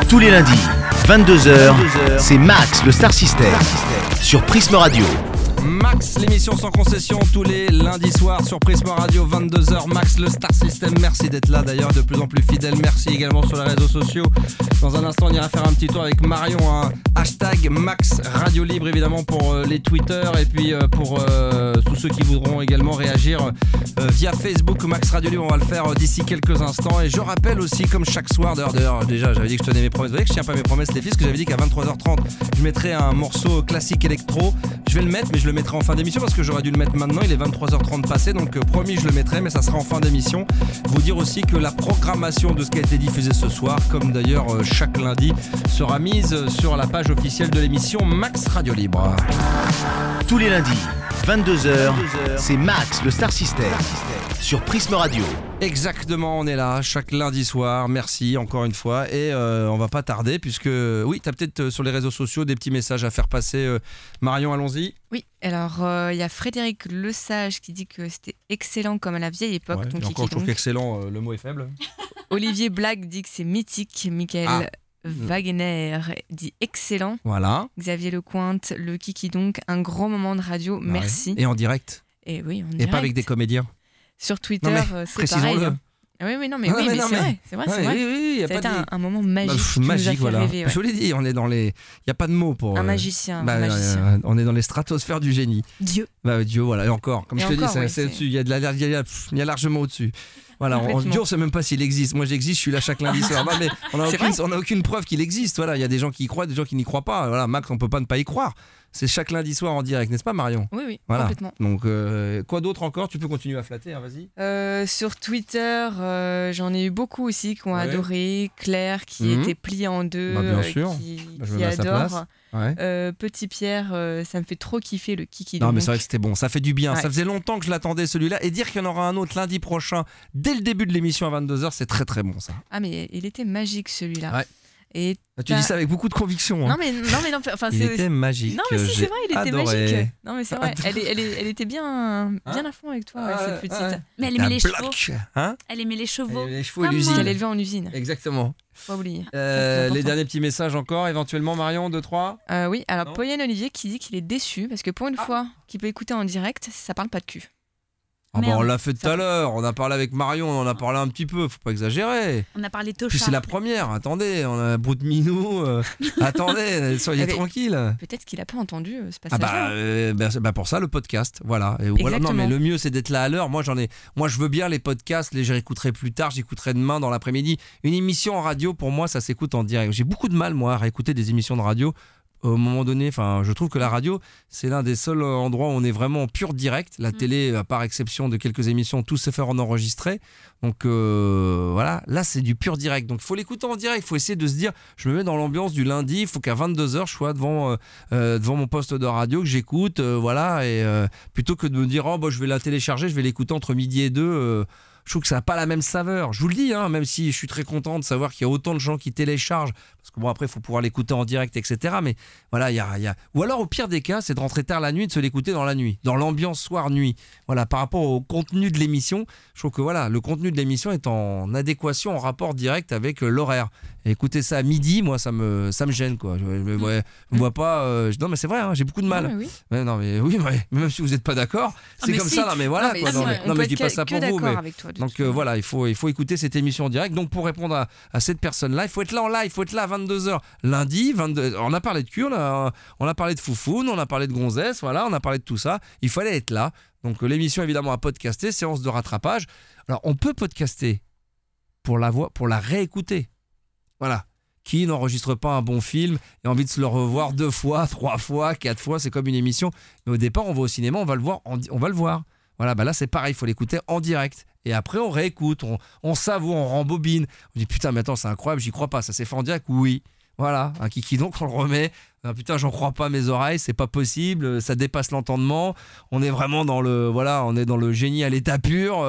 Tous les lundis, 22h, c'est Max, le Star System, sur Prisme Radio. Max, l'émission sans concession tous les lundis soirs sur Prisme Radio, 22h. Max, le Star System, merci d'être là d'ailleurs, de plus en plus fidèle. Merci également sur les réseaux sociaux. Dans un instant, on ira faire un petit tour avec Marion, un hashtag Max Radio Libre évidemment pour les Twitter et puis pour tous ceux qui voudront également réagir via Facebook Max Radio Libre. On va le faire d'ici quelques instants. Et je rappelle aussi, comme chaque soir, d'ailleurs déjà j'avais dit que je tenais mes promesses. Vous voyez que je tiens pas mes promesses les filles, parce que j'avais dit qu'à 23h30 je mettrais un morceau classique électro. Je vais le mettre, mais je le mettrai en fin d'émission parce que j'aurais dû le mettre maintenant. Il est 23h30 passé, donc promis je le mettrai, mais ça sera en fin d'émission. Vous dire aussi que la programmation de ce qui a été diffusé ce soir, comme d'ailleurs chaque lundi, sera mise sur la page officielle de l'émission Max Radio Libre. Tous les lundis, 22h, c'est Max, le Star System, sur Prisme Radio. Exactement, on est là chaque lundi soir, merci encore une fois. Et on va pas tarder puisque, oui, tu as peut-être sur les réseaux sociaux des petits messages à faire passer. Marion, allons-y. Oui, alors il y a Frédéric Lesage qui dit que c'était excellent comme à la vieille époque. Ouais, encore, je trouve qu'excellent, le mot est faible. Olivier Black dit que c'est mythique. Michael Wagner dit excellent. Voilà. Xavier Lecointe, le Kiki donc, un grand moment de radio, merci. Et en direct. Et oui, en direct. direct. Et pas avec des comédiens. Sur Twitter, c'est pareil. Hein. Oui, non, mais c'est vrai. Oui, c'était un moment magique. Magique, voilà. Rêver, ouais. Je vous l'ai dit, on est dans les. Il n'y a pas de mots pour. Un magicien. On est dans les stratosphères du génie. Dieu. Dieu, voilà. Et encore, comme je te dis, c'est au-dessus. Il y a largement au-dessus. Voilà, Dieu, on ne sait même pas s'il existe. Moi, j'existe, je suis là chaque lundi soir. Mais on n'a aucune preuve qu'il existe. Voilà, il y a des gens qui y croient, des gens qui n'y croient pas. Voilà, Max, on ne peut pas ne pas y croire. C'est chaque lundi soir en direct, n'est-ce pas, Marion ? Oui, voilà. Complètement. Donc, quoi d'autre encore ? Tu peux continuer à flatter, hein, vas-y. Sur Twitter, j'en ai eu beaucoup aussi qui ont adoré. Claire, qui était pliée en deux, bien sûr. qui adore. Petit Pierre, ça me fait trop kiffer le Kiki. Non, mais c'est vrai que c'était bon, ça fait du bien. Ça faisait longtemps que je l'attendais celui-là. Et dire qu'il y en aura un autre lundi prochain, dès le début de l'émission à 22h, c'est très très bon ça. Ah, mais il était magique celui-là. Ouais. Et tu dis ça avec beaucoup de conviction. Hein. Non, mais enfin, il était magique. Non, mais si, c'est vrai, il était adoré. magique. Non, mais c'est vrai, elle était bien à fond avec toi, cette petite. Mais elle aimait les chevaux. Elle aimait les chevaux. Les chevaux et l'usine. Elle élevait en usine. Exactement. Faut pas oublier. Les derniers petits messages encore, éventuellement, Marion, 2-3. Oui, alors Poyenne Olivier qui dit qu'il est déçu parce que pour une fois qu'il peut écouter en direct, ça parle pas de cul. On l'a fait tout à l'heure, on a parlé avec Marion, on en a parlé un petit peu, faut pas exagérer. On a parlé de Puis c'est la première, attendez, on a Brut Minou, attendez, soyez tranquille. Peut-être qu'il a pas entendu ce passage. Pour ça le podcast, voilà. Non mais le mieux c'est d'être là à l'heure. Moi je veux bien les podcasts, je réécouterai plus tard, j'écouterai demain dans l'après-midi. Une émission en radio pour moi ça s'écoute en direct. J'ai beaucoup de mal moi à réécouter des émissions de radio. Au moment donné, je trouve que la radio, c'est l'un des seuls endroits où on est vraiment en pur direct. La télé, à part exception de quelques émissions, tout se fait en enregistré. Donc voilà, là c'est du pur direct. Donc il faut l'écouter en direct, il faut essayer de se dire, je me mets dans l'ambiance du lundi, il faut qu'à 22h je sois devant mon poste de radio, que j'écoute, voilà, et plutôt que de me dire, je vais la télécharger, je vais l'écouter entre midi et 2. Je trouve que ça n'a pas la même saveur. Je vous le dis, même si je suis très content de savoir qu'il y a autant de gens qui téléchargent, parce que après, il faut pouvoir l'écouter en direct, etc. Mais voilà, il y a... Ou alors, au pire des cas, c'est de rentrer tard la nuit et de se l'écouter dans la nuit, dans l'ambiance soir-nuit. Voilà, par rapport au contenu de l'émission, je trouve que voilà, le contenu de l'émission est en adéquation, en rapport direct avec l'horaire. Et écouter ça à midi, moi, ça me gêne, quoi. Je me vois pas... Non, mais c'est vrai, j'ai beaucoup de mal. Oui. Mais même si vous n'êtes pas d'accord, c'est comme ça, là, mais voilà. Non, mais je dis pas ça pour vous. Donc voilà, il faut écouter cette émission en direct. Donc pour répondre à cette personne-là, il faut être là en live, il faut être là à 22h. Lundi, 22h. On a parlé de cul, on a parlé de foufoune, on a parlé de gonzesse, voilà, on a parlé de tout ça. Il fallait être là. Donc l'émission évidemment à podcaster, séance de rattrapage. Alors on peut podcaster pour la réécouter. Voilà. Qui n'enregistre pas un bon film et a envie de se le revoir 2 fois, 3 fois, 4 fois, c'est comme une émission. Mais au départ, on va au cinéma, on va le voir. Voilà, là c'est pareil, il faut l'écouter en direct. Et après on réécoute, on savoure, on rembobine. On dit putain mais attends c'est incroyable, j'y crois pas, ça s'est fait en direct, oui. Voilà, un kiki donc on le remet. Putain j'en crois pas à mes oreilles, c'est pas possible, ça dépasse l'entendement. On est vraiment dans le génie à l'état pur,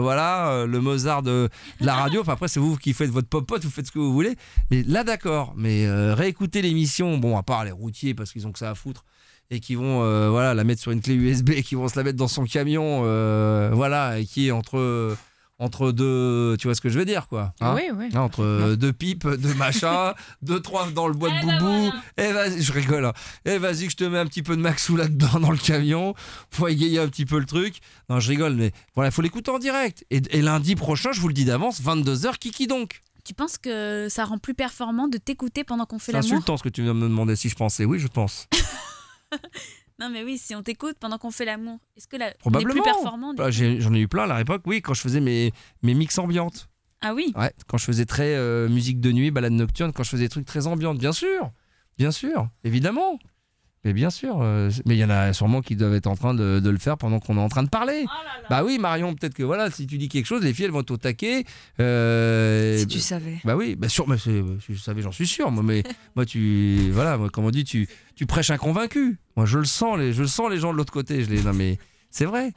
le Mozart de la radio. Enfin après c'est vous qui faites votre popote, vous faites ce que vous voulez. Mais là d'accord, mais réécouter l'émission, à part les routiers parce qu'ils ont que ça à foutre. Et qui vont la mettre sur une clé USB, qui vont se la mettre dans son camion, et qui est entre entre deux, tu vois ce que je veux dire, quoi. Hein, oui. Entre deux pipes, deux machins, 2-3 dans le bois de boubou. Et vas-y, je rigole. Hein. Et vas-y que je te mets un petit peu de Maxou là-dedans dans le camion pour égayer un petit peu le truc. Non, je rigole, mais voilà, il faut l'écouter en direct. Et lundi prochain, je vous le dis d'avance, 22h, Kiki donc. Tu penses que ça rend plus performant de t'écouter pendant qu'on fait l'amour ? C'est insultant ce que tu viens de me demander si je pensais. Oui, je pense. Non mais oui, si on t'écoute pendant qu'on fait l'amour, est-ce que on est probablement plus performant J'en ai eu plein à l'époque, oui, quand je faisais mes mix ambiantes. Ah oui. Ouais, quand je faisais très musique de nuit, balade nocturne, quand je faisais des trucs très ambiantes, bien sûr, évidemment. Mais bien sûr, mais il y en a sûrement qui doivent être en train de le faire pendant qu'on est en train de parler. Oh là là. Bah oui, Marion, peut-être que voilà, si tu dis quelque chose, les filles elles vont t'au taquer. Si tu savais. Bah oui, bah sûr, mais je savais, j'en suis sûr. Moi, comme on dit, tu prêches un convaincu. Moi, je le sens les gens de l'autre côté. Non mais c'est vrai.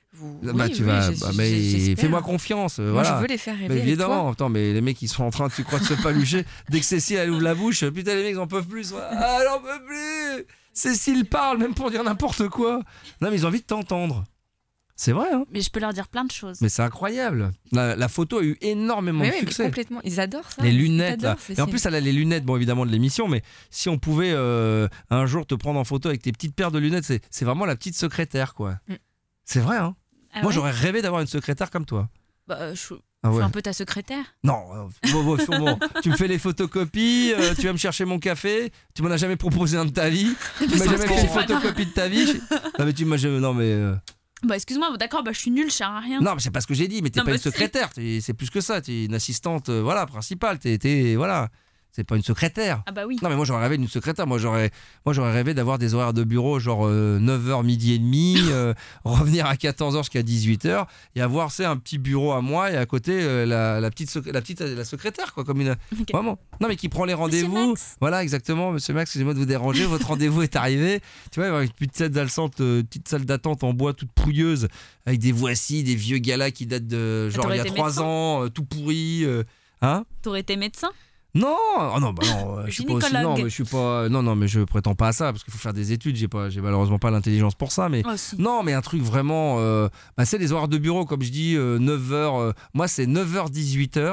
Fais-moi confiance. Moi, voilà. je veux les faire rêver. Mais évidemment, attends, mais les mecs ils sont en train, tu crois, de se palucher dès que Cécile elle ouvre la bouche. Putain, les mecs ils en peuvent plus. Ah, j'en peux plus. Cécile parle même pour dire n'importe quoi. Non, mais ils ont envie de t'entendre. C'est vrai, hein. Mais je peux leur dire plein de choses. Mais c'est incroyable. La photo a eu énormément de succès. Mais complètement. Ils adorent ça. Les lunettes, là. Et en plus, elle a les lunettes, bon, évidemment, de l'émission, mais si on pouvait un jour te prendre en photo avec tes petites paires de lunettes, c'est vraiment la petite secrétaire, quoi. C'est vrai, hein. Moi, j'aurais rêvé d'avoir une secrétaire comme toi. Bah, je suis un peu ta secrétaire. Non, sûrement. Tu me fais les photocopies, tu vas me chercher mon café, tu m'en as jamais proposé un de ta vie, tu m'as jamais fait les photocopies de ta vie. Non, mais tu m'as jamais. Non, mais. Bah, excuse-moi, d'accord, je suis nulle, je sers à rien. Non, mais c'est pas ce que j'ai dit, mais t'es pas une secrétaire, c'est plus que ça, t'es une assistante, principale, voilà. C'est pas une secrétaire. Ah bah oui. Non mais moi j'aurais rêvé d'une secrétaire. Moi j'aurais rêvé d'avoir des horaires de bureau genre 9h, midi et demi, revenir à 14h jusqu'à 18h et avoir un petit bureau à moi et à côté la secrétaire quoi, comme une vraiment. Non mais qui prend les rendez-vous. Voilà exactement, monsieur Max, excusez-moi de vous déranger, votre rendez-vous est arrivé. Tu vois, avoir une petite salle d'attente en bois toute pouilleuse avec des voici des vieux galas qui datent de genre il y a 3 ans, tout pourri hein. T'aurais été médecin? Non, je suis pas aussi, mais je prétends pas à ça parce qu'il faut faire des études, j'ai malheureusement pas l'intelligence pour ça, mais non, mais un truc vraiment c'est les horaires de bureau comme je dis 9h, moi c'est 9h 18h,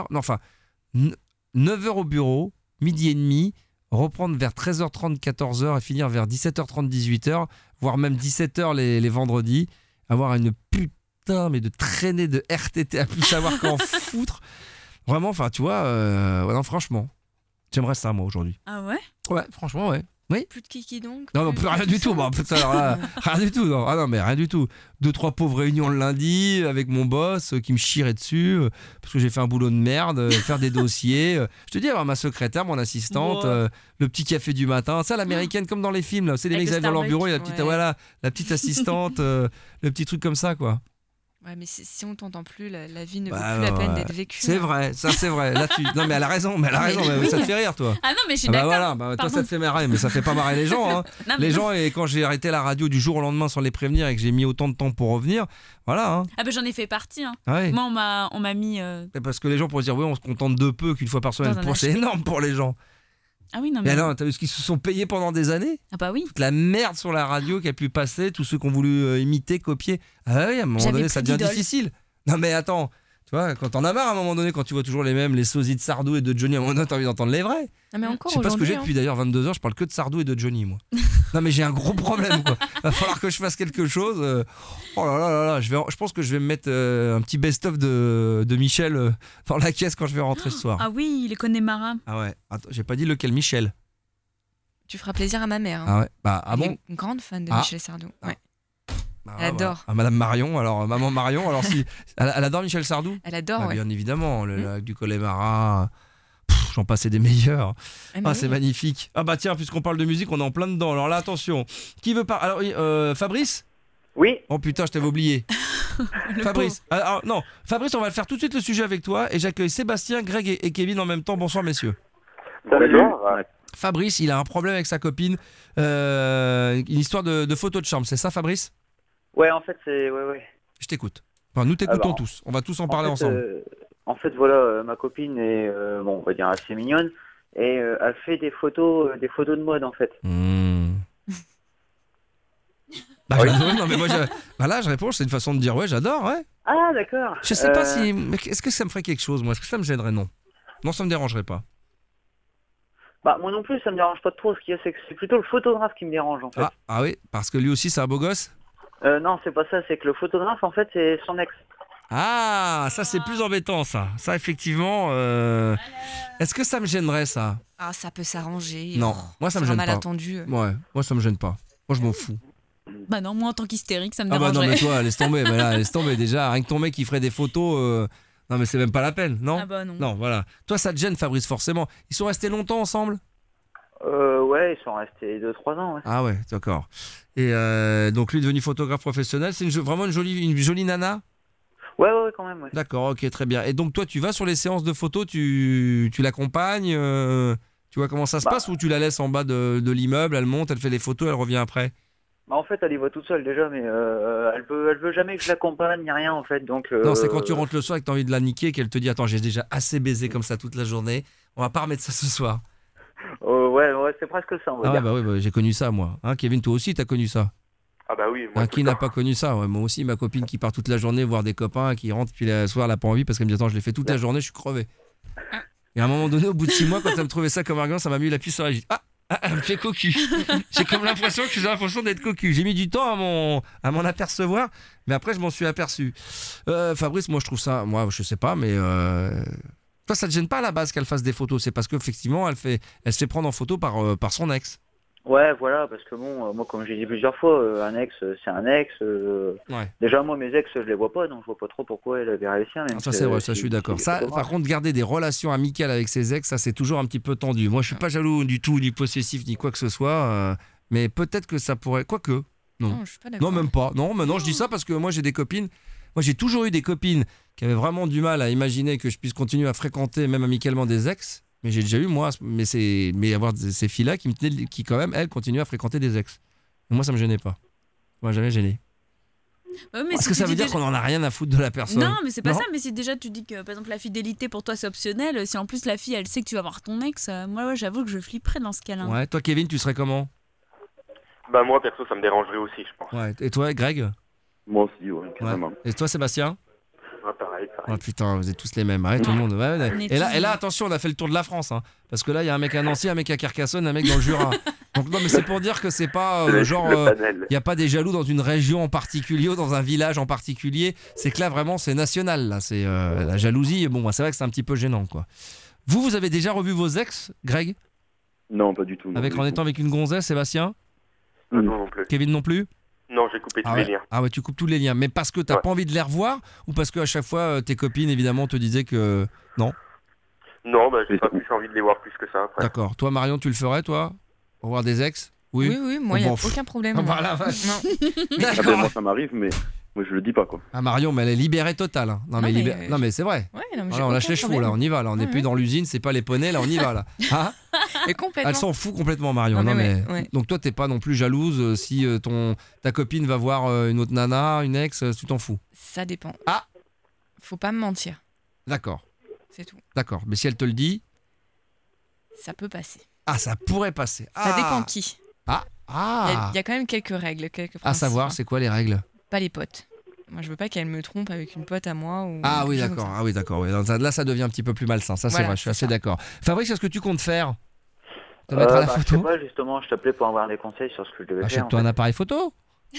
9h au bureau, midi et demi, reprendre vers 13h30 14h et finir vers 17h30 18h, voire même 17h les vendredis, avoir une putain mais de traînée de RTT à plus savoir qu'en foutre. Vraiment, tu vois, non, franchement, j'aimerais ça, moi, aujourd'hui. Ah ouais ? Ouais, franchement, ouais. Oui. Plus de kiki donc ? Non, plus rien du tout. Bon, alors là, rien du tout. Non. Ah non, mais rien du tout. 2-3 pauvres réunions le lundi avec mon boss qui me chierait dessus parce que j'ai fait un boulot de merde, faire des dossiers. Je te dis, avoir ma secrétaire, mon assistante, le petit café du matin. Ça, l'américaine, comme dans les films. Là. C'est les mecs qui arrivent dans leur bureau et la petite assistante, le petit truc comme ça, quoi. Ouais, mais si on t'entend plus, la vie ne vaut plus la peine d'être vécue. C'est vrai, ça c'est vrai. Là, non, mais elle a raison, mais ça te fait rire, toi. Ah non, mais je suis d'accord. Toi, ça te fait marrer, mais ça fait pas marrer les gens. Hein. Les gens, et quand j'ai arrêté la radio du jour au lendemain sans les prévenir et que j'ai mis autant de temps pour revenir, voilà. Hein. Ah, j'en ai fait partie. Hein. Ah ouais. Moi, on m'a mis. Parce que les gens pourraient se dire, oui, on se contente de peu qu'une fois par semaine. C'est énorme pour les gens. Ah oui, non, mais. Non, t'as vu ce qu'ils se sont payés pendant des années ? Ah bah oui. Toute la merde sur la radio qui a pu passer, tous ceux qui ont voulu imiter, copier. Ah oui, à un moment donné, ça devient difficile. Non mais attends, tu vois, quand t'en as marre à un moment donné, quand tu vois toujours les mêmes, les sosies de Sardou et de Johnny, à un moment donné t'as envie d'entendre les vrais. Ah mais encore je sais pas ce que j'ai depuis d'ailleurs 22h, je parle que de Sardou et de Johnny moi. Non mais j'ai un gros problème quoi. Va falloir que je fasse quelque chose. Oh là là là, je pense que je vais me mettre un petit best-of de Michel dans la caisse quand je vais rentrer ce soir. Ah oui, il est Connemara. Ah ouais, attends, j'ai pas dit lequel Michel. Tu feras plaisir à ma mère. Hein. Ah ouais, bon. Elle est une grande fan de Michel Sardou. Ouais. Elle adore. Madame Marion, alors maman Marion, alors si elle adore Michel Sardou. Elle adore, bien évidemment, le lac du Connemara, j'en passais des meilleurs. C'est magnifique. Ah bah tiens, puisqu'on parle de musique, on est en plein dedans. Alors là, attention, qui veut parler ? Alors Fabrice ? Oui. Oh putain, je t'avais oublié. Fabrice. Alors, non, Fabrice, on va faire tout de suite le sujet avec toi et j'accueille Sébastien, Greg et Kevin en même temps. Bonsoir messieurs. Bonjour. Fabrice, il a un problème avec sa copine, une histoire de photo de chambre, c'est ça Fabrice ? Ouais, en fait, c'est... Ouais. Je t'écoute. Enfin, nous t'écoutons tous. On va tous en parler ensemble. En fait, voilà, ma copine est, on va dire assez mignonne et elle fait des photos de mode, en fait. Non, mais moi, là, je réponds, c'est une façon de dire, ouais, j'adore, ouais. Ah, d'accord. Je sais pas si... Est-ce que ça me ferait quelque chose, moi? Est-ce que ça me gênerait? Non. Non, ça me dérangerait pas. Bah, moi non plus, ça me dérange pas trop. Ce qu'il y a, c'est que c'est plutôt le photographe qui me dérange, en fait. Ah oui, parce que lui aussi, c'est un beau gosse? Non, c'est pas ça. C'est que le photographe, en fait, c'est son ex. Ah, ça, c'est plus embêtant, ça. Ça, effectivement... Est-ce que ça me gênerait, ça? Ah, ça peut s'arranger. Non, moi, ça me gêne pas. Malentendu. Ouais, moi, ça me gêne pas. Moi, je m'en fous. Bah non, moi en tant qu'hystérique, ça me Ah bah dérangerait. non, mais toi, laisse tomber. Mais là, laisse tomber. Déjà, rien que ton mec qui ferait des photos... Non, mais c'est même pas la peine, non? Ah bah non. Non, voilà. Toi, ça te gêne, Fabrice, forcément. Ils sont restés longtemps ensemble? Ouais, ils sont restés 2-3 ans, ouais. Ah ouais, d'accord. Et donc, lui, devenu photographe professionnel, c'est vraiment une jolie nana? Ouais, quand même, ouais. D'accord, ok, très bien. Et donc, toi, tu vas sur les séances de photos, tu l'accompagnes, tu vois comment ça se passe, ou tu la laisses en bas de l'immeuble, elle monte, elle fait les photos, elle revient après? Bah, en fait, elle y va toute seule déjà, mais elle veut jamais que je l'accompagne, ni rien, en fait, donc... Non, c'est quand tu rentres le soir et que tu as envie de la niquer, qu'elle te dit « Attends, j'ai déjà assez baisé comme ça toute la journée, on va pas remettre ça ce soir. » Ouais, c'est presque ça, on va dire. Ah ouais, bah, j'ai connu ça, moi. Hein, Kevin, toi aussi, t'as connu ça? Ah bah oui, moi Qui n'a pas connu ça? Ouais, moi aussi, ma copine qui part toute la journée voir des copains, qui rentre, puis le soir, elle n'a pas envie parce qu'elle me dit « Attends, je l'ai fait toute la journée, je suis crevé. » Et à un moment donné, au bout de 6 mois, quand elle me trouvait ça comme argument, ça m'a mis la puce sur la vie. Elle me fait cocu. J'ai comme l'impression d'être cocu. J'ai mis du temps à m'en apercevoir, mais après je m'en suis aperçu. Fabrice, moi je trouve ça, moi je sais pas, mais toi ça te gêne pas à la base qu'elle fasse des photos? C'est parce qu'effectivement elle se fait prendre en photo par son ex. Ouais, voilà, parce que bon, moi comme j'ai dit plusieurs fois, un ex, c'est un ex. Ouais. Déjà moi mes ex, je les vois pas, donc je vois pas trop pourquoi elle avait réussi. Ça c'est vrai, ça je suis d'accord. Ça, par contre, garder des relations amicales avec ses ex, ça c'est toujours un petit peu tendu. Moi je suis pas jaloux du tout, ni possessif, ni quoi que ce soit, mais peut-être que ça pourrait, quoique. Non, je suis pas d'accord. Non, même pas. Non, maintenant je dis ça parce que moi j'ai des copines. Moi j'ai toujours eu des copines qui avaient vraiment du mal à imaginer que je puisse continuer à fréquenter même amicalement des ex. Mais j'ai déjà eu, moi, mais avoir ces filles-là qui quand même, elles, continuent à fréquenter des ex. Moi, ça me gênait pas. Moi, jamais gêné. Ouais, mais Est-ce que ça veut dire qu'on en a rien à foutre de la personne? Non, mais c'est pas ça. Mais si déjà tu dis que, par exemple, la fidélité pour toi c'est optionnel, si en plus la fille elle sait que tu vas voir ton ex, moi, j'avoue que je flipperais dans ce cas-là. Ouais, toi, Kevin, tu serais comment? Bah moi, perso, ça me dérangerait aussi, je pense. Ouais, et toi, Greg? Moi aussi, ouais, carrément. Et toi, Sébastien? Pareil. Oh putain, vous êtes tous les mêmes. Ouais, tout le monde. Ouais. Et là, attention, on a fait le tour de la France. Hein, parce que là, il y a un mec à Nancy, un mec à Carcassonne, un mec dans le Jura. Donc, non, mais c'est pour dire que c'est pas genre. Il n'y a pas des jaloux dans une région en particulier ou dans un village en particulier. C'est que là, vraiment, c'est national. Là, c'est la jalousie. Bon, c'est vrai que c'est un petit peu gênant, quoi. Vous avez déjà revu vos ex, Greg? Non, pas du tout. En étant avec une gonzesse, Sébastien? Non plus. Kevin non plus? Non, j'ai coupé tous les liens. Ah ouais, tu coupes tous les liens. Mais parce que t'as pas envie de les revoir ou parce qu'à chaque fois, tes copines, évidemment, te disaient que non? Non, bah j'ai pas plus envie de les voir plus que ça après. D'accord. Toi, Marion, tu le ferais, toi? Revoir des ex? Oui, moi, il n'y a aucun problème. Voilà, non. Moi, ça m'arrive, mais moi, je le dis pas, quoi. Ah, Marion, mais elle est libérée totale. Hein. Non, mais c'est vrai. Ouais, non, mais voilà, on lâche les chevaux, là, on y va. Là. On n'est plus dans l'usine, c'est pas les poneys, là, on y va. Là. Hein? Mais complètement. Elle s'en fout complètement, Marion. Ouais. Donc, toi, t'es pas non plus jalouse si ta copine va voir une autre nana, une ex, tu t'en fous? Ça dépend. Ah! Faut pas me mentir. D'accord. C'est tout. D'accord. Mais si elle te le dit? Ça peut passer. Ah, ça pourrait passer. Ça dépend qui. Il y a quand même quelques règles, quelques principes. À savoir, c'est quoi les règles? Pas les potes. Moi, je veux pas qu'elle me trompe avec une pote à moi. Ou oui, d'accord. Ouais. Là, ça devient un petit peu plus malsain. Ça, c'est vrai, je suis assez d'accord. Fabrice, qu'est-ce que tu comptes faire? Te mettre à la photo? Je sais pas, justement, je t'appelais pour avoir des conseils sur ce que je devais faire. Achète-toi un appareil photo.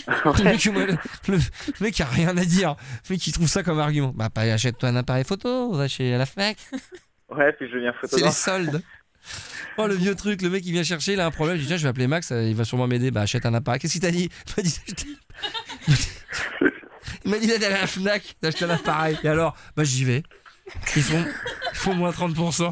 Le mec a rien à dire. Le mec, il trouve ça comme argument. Achète-toi un appareil photo, va chez la Fnac. Ouais, puis je deviens photographe. C'est les soldes. Oh, le vieux truc, le mec il vient chercher, il a un problème. Je dis tiens, je vais appeler Max, il va sûrement m'aider. Achète un appareil. Qu'est-ce qu'il t'a dit? Il m'a dit d'aller à la Fnac, d'acheter un appareil. Et alors, j'y vais. Il faut moins 30%.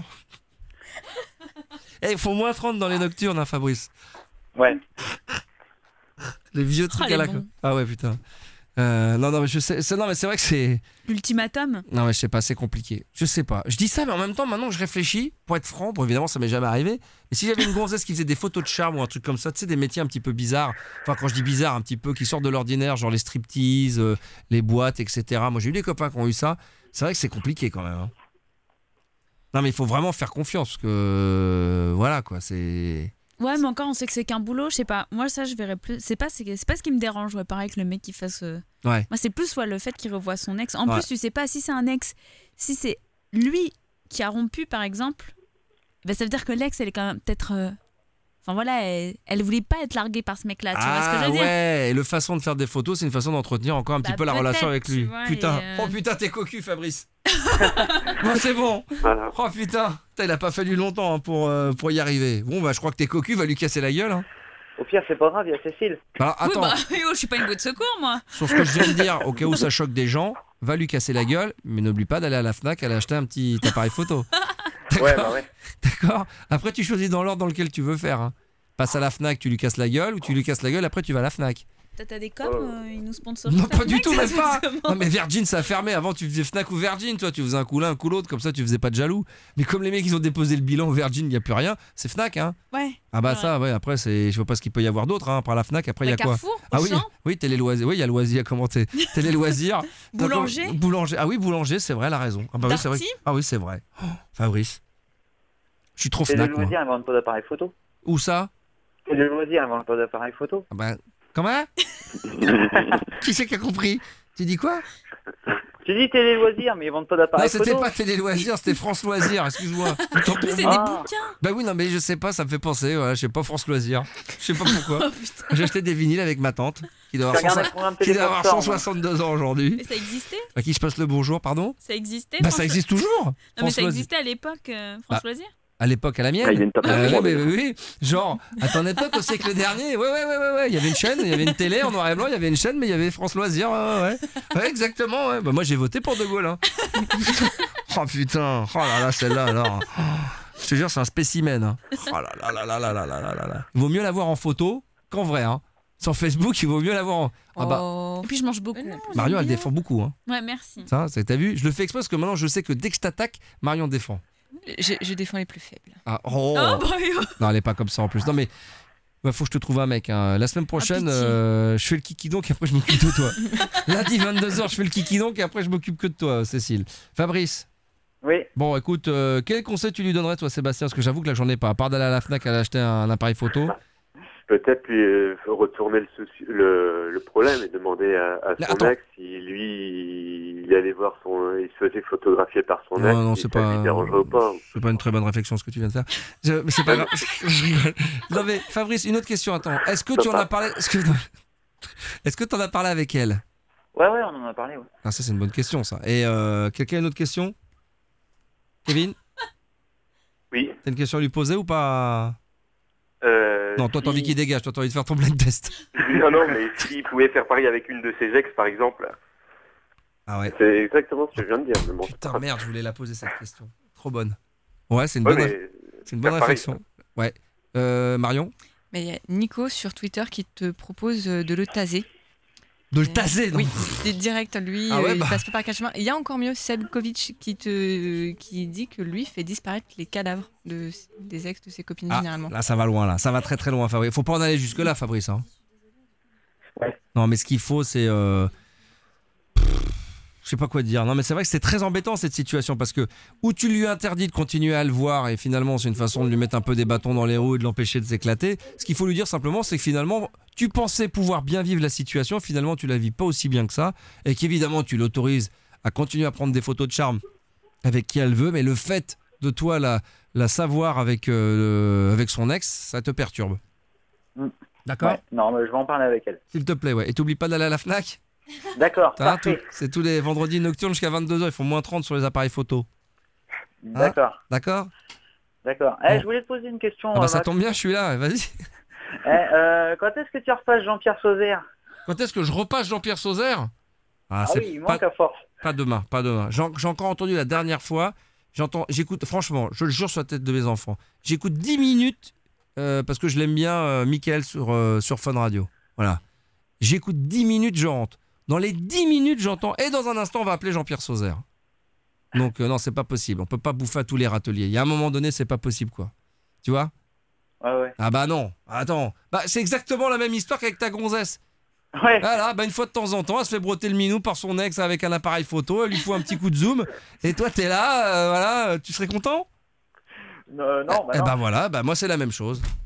Il faut moins 30 dans les nocturnes, hein, Fabrice. Ouais. Les vieux trucs à la con. Ah ouais, putain. Non, mais je sais. Non, mais c'est vrai que c'est. L'ultimatum? Non, mais je sais pas, c'est compliqué. Je sais pas. Je dis ça, mais en même temps, maintenant que je réfléchis, pour être franc, évidemment, ça m'est jamais arrivé. Mais si j'avais une gonzesse qui faisait des photos de charme ou un truc comme ça, tu sais, des métiers un petit peu bizarres. Enfin, quand je dis bizarre, un petit peu qui sortent de l'ordinaire, genre les striptease, les boîtes, etc. Moi, j'ai eu des copains qui ont eu ça. C'est vrai que c'est compliqué quand même. Hein. Non, mais il faut vraiment faire confiance, parce que voilà, quoi. C'est. Ouais, mais encore, on sait que c'est qu'un boulot, je sais pas. Moi, ça, je verrais plus. C'est pas ce qui me dérange, ouais, pareil que le mec qui fasse. Ouais. Moi, c'est plus le fait qu'il revoie son ex. En plus, tu sais pas si c'est un ex. Si c'est lui qui a rompu, par exemple, ben, ça veut dire que l'ex, elle est quand même peut-être. Enfin voilà, elle voulait pas être larguée par ce mec-là, tu vois ce que je veux dire? Ouais, et le façon de faire des photos, c'est une façon d'entretenir encore un petit peu la relation avec lui. Vois, putain, oh putain, t'es cocu, Fabrice. Bon, c'est bon. Voilà. Oh putain, il a pas fallu longtemps hein, pour y arriver. Bon, bah je crois que t'es cocu, va lui casser la gueule. Hein. Au pire, c'est pas grave, il y a Cécile. Alors, attends. Oui, je suis pas une boîte de secours, moi. Sur ce que je viens de dire, au cas où ça choque des gens, va lui casser la gueule, mais n'oublie pas d'aller à la Fnac, aller acheter un petit appareil photo. D'accord. Ouais. D'accord. Après, tu choisis dans l'ordre dans lequel tu veux faire. Hein. Passe à la Fnac, tu lui casses la gueule, ou tu lui casses la gueule, après tu vas à la Fnac. T'as des coms, ils nous sponsorisent. Non, pas du tout, même pas. Non, mais Virgin, ça a fermé. Avant, tu faisais Fnac ou Virgin, toi, tu faisais un coup l'un, un coup l'autre, comme ça, tu faisais pas de jaloux. Mais comme les mecs, ils ont déposé le bilan Virgin, il n'y a plus rien, c'est Fnac, hein. Ouais. Ah bah ça, ouais, après, je vois pas ce qu'il peut y avoir d'autre, hein. Après la Fnac, après, il y a quoi? Carrefour, Ah oui, Télé Loisirs, oui, il y a Loisirs, comment t'es? Télé Loisirs. Boulanger. Boulanger, ah oui, Boulanger, c'est vrai, elle a raison. Ah bah oui, c'est vrai. Ah oui, c'est vrai. Oh, Fabrice. Je suis trop Fnac, moi. Loisirs, ils vendent pas d'appareil photo. Où ça? Télé Loisirs, ils vendent pas d'appareil photo. Ah bah, comment? Qui c'est qui a compris? Tu dis quoi? Tu dis Télé Loisirs, mais ils vendent pas d'appareil photo. photo. Non, c'était pas Télé Loisirs, c'était France Loisirs, excuse-moi. C'est des bouquins. Bah oui, non, mais je sais pas, ça me fait penser, voilà, je sais pas, France Loisirs. Je sais pas pourquoi. J'ai acheté des vinyles avec ma tante, qui doit avoir 162 ans aujourd'hui. Mais ça existait? À qui je passe le bonjour, pardon? Ça existait? Bah ça existe toujours. Non, mais ça existait à l'époque, France Loisirs? À l'époque, à la mienne. Oui. Genre, à ton époque, au siècle dernier, ouais. Il y avait une chaîne, il y avait une télé en noir et blanc, il y avait une chaîne, mais il y avait France Loisirs, ouais, exactement, ouais. Bah, moi, j'ai voté pour De Gaulle, hein. Oh putain, oh là là, celle-là, alors. Oh, je te jure, c'est un spécimen, hein. Oh là là. Il vaut mieux l'avoir en photo qu'en vrai, hein. Sur Facebook, il vaut mieux l'avoir en. Ah bah. Et puis, je mange beaucoup. Marion, elle défend beaucoup, hein. Ouais, merci. Ça, t'as vu? Je le fais exprès parce que maintenant, je sais que dès que je t'attaque, Marion défend. Je défends les plus faibles. Ah, non, elle est pas comme ça en plus. Non, mais faut que je te trouve un mec. Hein. La semaine prochaine, je fais le kiki donc et après je m'occupe de toi. Lundi 22h, je fais le kiki donc et après je m'occupe que de toi, Cécile. Fabrice. Oui. Bon, écoute, quel conseil tu lui donnerais, toi, Sébastien? Parce que j'avoue que là, j'en ai pas. À part d'aller à la Fnac, aller acheter un appareil photo. Peut-être lui retourner le problème et demander à son ex si lui il allait voir il se faisait photographier par son ex. Non, si c'est ça pas. lui dérangerait ou pas. C'est pas une très bonne réflexion ce que tu viens de faire. Mais c'est pas grave. Je rigole. Non mais Fabrice, une autre question. Attends, est-ce que tu en as parlé? Est-ce que tu en as parlé avec elle? Ouais, on en a parlé. Ouais. Ah, ça c'est une bonne question ça. Et quelqu'un a une autre question? Kevin? Oui. T'as une question à lui poser ou pas? Non, toi t'as envie qu'il dégage, toi t'as envie de faire ton blind test. Non, mais s'il pouvait faire pareil avec une de ses ex, par exemple. Ah ouais. C'est exactement ce que je viens de dire. Mais bon, putain, merde, je voulais la poser cette question. Trop bonne. Ouais, c'est une bonne réflexion. Ouais. Marion? Mais il y a Nico sur Twitter qui te propose de le taser. De le taser, non? Oui, direct, lui, il passe pas par quatre chemins. Il y a encore mieux Sebkovic qui dit que lui fait disparaître les cadavres des ex de ses copines généralement. Là, ça va loin, là. Ça va très très loin, Fabrice. Faut pas en aller jusque-là, Fabrice. Hein. Ouais. Non, mais ce qu'il faut, c'est... Je sais pas quoi dire. Non, mais c'est vrai que c'est très embêtant cette situation parce que ou tu lui interdis de continuer à le voir et finalement c'est une façon de lui mettre un peu des bâtons dans les roues et de l'empêcher de s'éclater. Ce qu'il faut lui dire simplement, c'est que finalement tu pensais pouvoir bien vivre la situation, finalement tu la vis pas aussi bien que ça et qu'évidemment tu l'autorises à continuer à prendre des photos de charme avec qui elle veut, mais le fait de toi la savoir avec son ex, ça te perturbe. D'accord ? Ouais. Non, mais je vais en parler avec elle. S'il te plaît, ouais. Et t'oublies pas d'aller à la Fnac ? D'accord, parfait. C'est tous les vendredis nocturnes jusqu'à 22h, ils font moins 30 sur les appareils photo. D'accord. D'accord. D'accord. Bon. Je voulais te poser une question. Ça tombe bien, je suis là, vas-y. Quand est-ce que tu repasses Jean-Pierre Sauzère? Quand est-ce que je repasse Jean-Pierre Sauzère? Oui, il manque à force. Pas demain. J'ai encore entendu la dernière fois, j'écoute, franchement, je le jure sur la tête de mes enfants, j'écoute 10 minutes parce que je l'aime bien, Mickaël sur Fun Radio. Voilà. J'écoute 10 minutes, je rentre. Dans les 10 minutes, j'entends. Et dans un instant, on va appeler Jean-Pierre Sauzère. Donc, non, c'est pas possible. On peut pas bouffer à tous les râteliers. Il y a un moment donné, c'est pas possible, quoi. Tu vois ? Ouais. Ah bah non. Attends. Bah, c'est exactement la même histoire qu'avec ta gonzesse. Ouais. Voilà, une fois de temps en temps, elle se fait brotter le minou par son ex avec un appareil photo. Elle lui fout un petit coup de zoom. Et toi, t'es là, voilà. Tu serais content ? Non. Bah voilà, moi, c'est la même chose.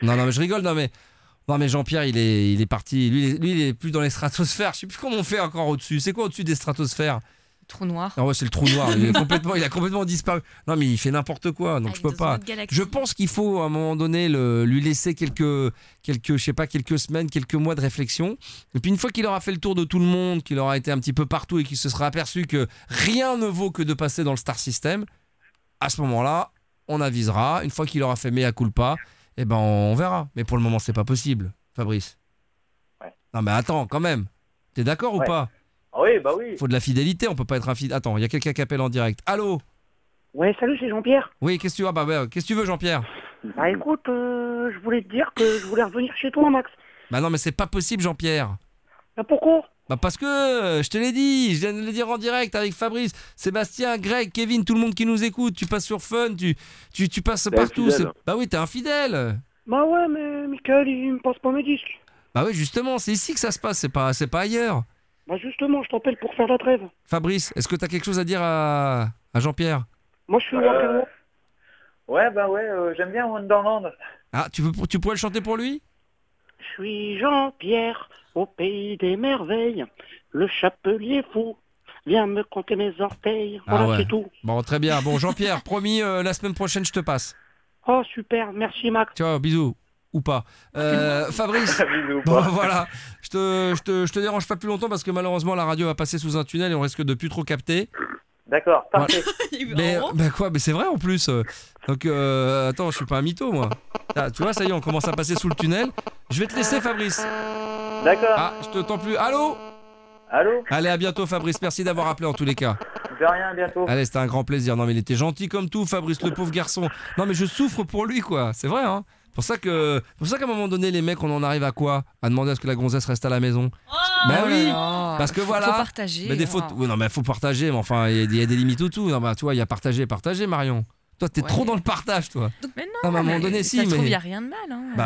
Non, mais je rigole, non, mais Jean-Pierre, il est parti. Lui, il est plus dans les stratosphères. Je sais plus comment on fait encore au-dessus. C'est quoi au-dessus des stratosphères? Trou noir. Ah ouais, c'est le trou noir. Il a complètement disparu. Non, mais il fait n'importe quoi, donc je peux pas. Je pense qu'il faut à un moment donné lui laisser quelques semaines, quelques mois de réflexion. Et puis une fois qu'il aura fait le tour de tout le monde, qu'il aura été un petit peu partout et qu'il se sera aperçu que rien ne vaut que de passer dans le Star System, à ce moment-là, on avisera. Une fois qu'il aura fait mea culpa, eh ben on verra. Mais pour le moment, c'est pas possible, Fabrice. Ouais. Non, mais attends, quand même. T'es d'accord ou pas? Oui, bah oui. Faut de la fidélité, on peut pas être infidèle. Attends, il y a quelqu'un qui appelle en direct. Allô? Ouais, salut, c'est Jean-Pierre. Oui, qu'est-ce que tu veux? Qu'est-ce que tu veux, Jean-Pierre? Bah écoute, je voulais te dire que je voulais revenir chez toi, Max. Bah non, mais c'est pas possible, Jean-Pierre. Bah pourquoi? Bah parce que, je te l'ai dit, je viens de le dire en direct avec Fabrice, Sébastien, Greg, Kevin, tout le monde qui nous écoute. Tu passes sur Fun, tu passes partout. Bah oui, t'es infidèle. Bah ouais, mais Michael, il me passe pas mes disques. Bah oui, justement, c'est ici que ça se passe, c'est pas ailleurs. Bah justement, je t'appelle pour faire la trêve. Fabrice, est-ce que t'as quelque chose à dire à Jean-Pierre? Moi, je suis Wonderland. Ouais, bah ouais, j'aime bien Wonderland. Ah, tu pourrais le chanter pour lui? Je suis Jean-Pierre, au pays des merveilles. Le chapelier fou vient me compter mes orteils. Voilà, ouais. C'est tout. Bon, très bien. Bon, Jean-Pierre, promis, la semaine prochaine, je te passe. Oh, super, merci Max. Ciao, bisous. Ou pas. Fabrice, Bisous, bon, pas. voilà, je te dérange pas plus longtemps parce que malheureusement la radio va passer sous un tunnel et on risque de plus trop capter. D'accord, parfait. Mais c'est vrai en plus. Donc attends, je suis pas un mytho moi. Ah, tu vois, ça y est, on commence à passer sous le tunnel. Je vais te laisser, Fabrice. D'accord. Ah, je te tends plus. Allô? Allô? Allez, à bientôt, Fabrice. Merci d'avoir appelé en tous les cas. De rien, à bientôt. Allez, c'était un grand plaisir. Non mais il était gentil comme tout, Fabrice, le pauvre garçon. Non mais je souffre pour lui quoi. C'est vrai hein. C'est pour ça qu'à un moment donné, les mecs, on en arrive à quoi? À demander à ce que la gonzesse reste à la maison. Ben oui, parce que voilà. Faut partager. Mais oui, non, mais faut partager. Mais enfin, il y a des limites au tout. Non, bah, tu vois, il y a partager, Marion. Toi, t'es trop dans le partage, toi. Mais à un moment donné, si. Ça se trouve, il n'y a rien de mal.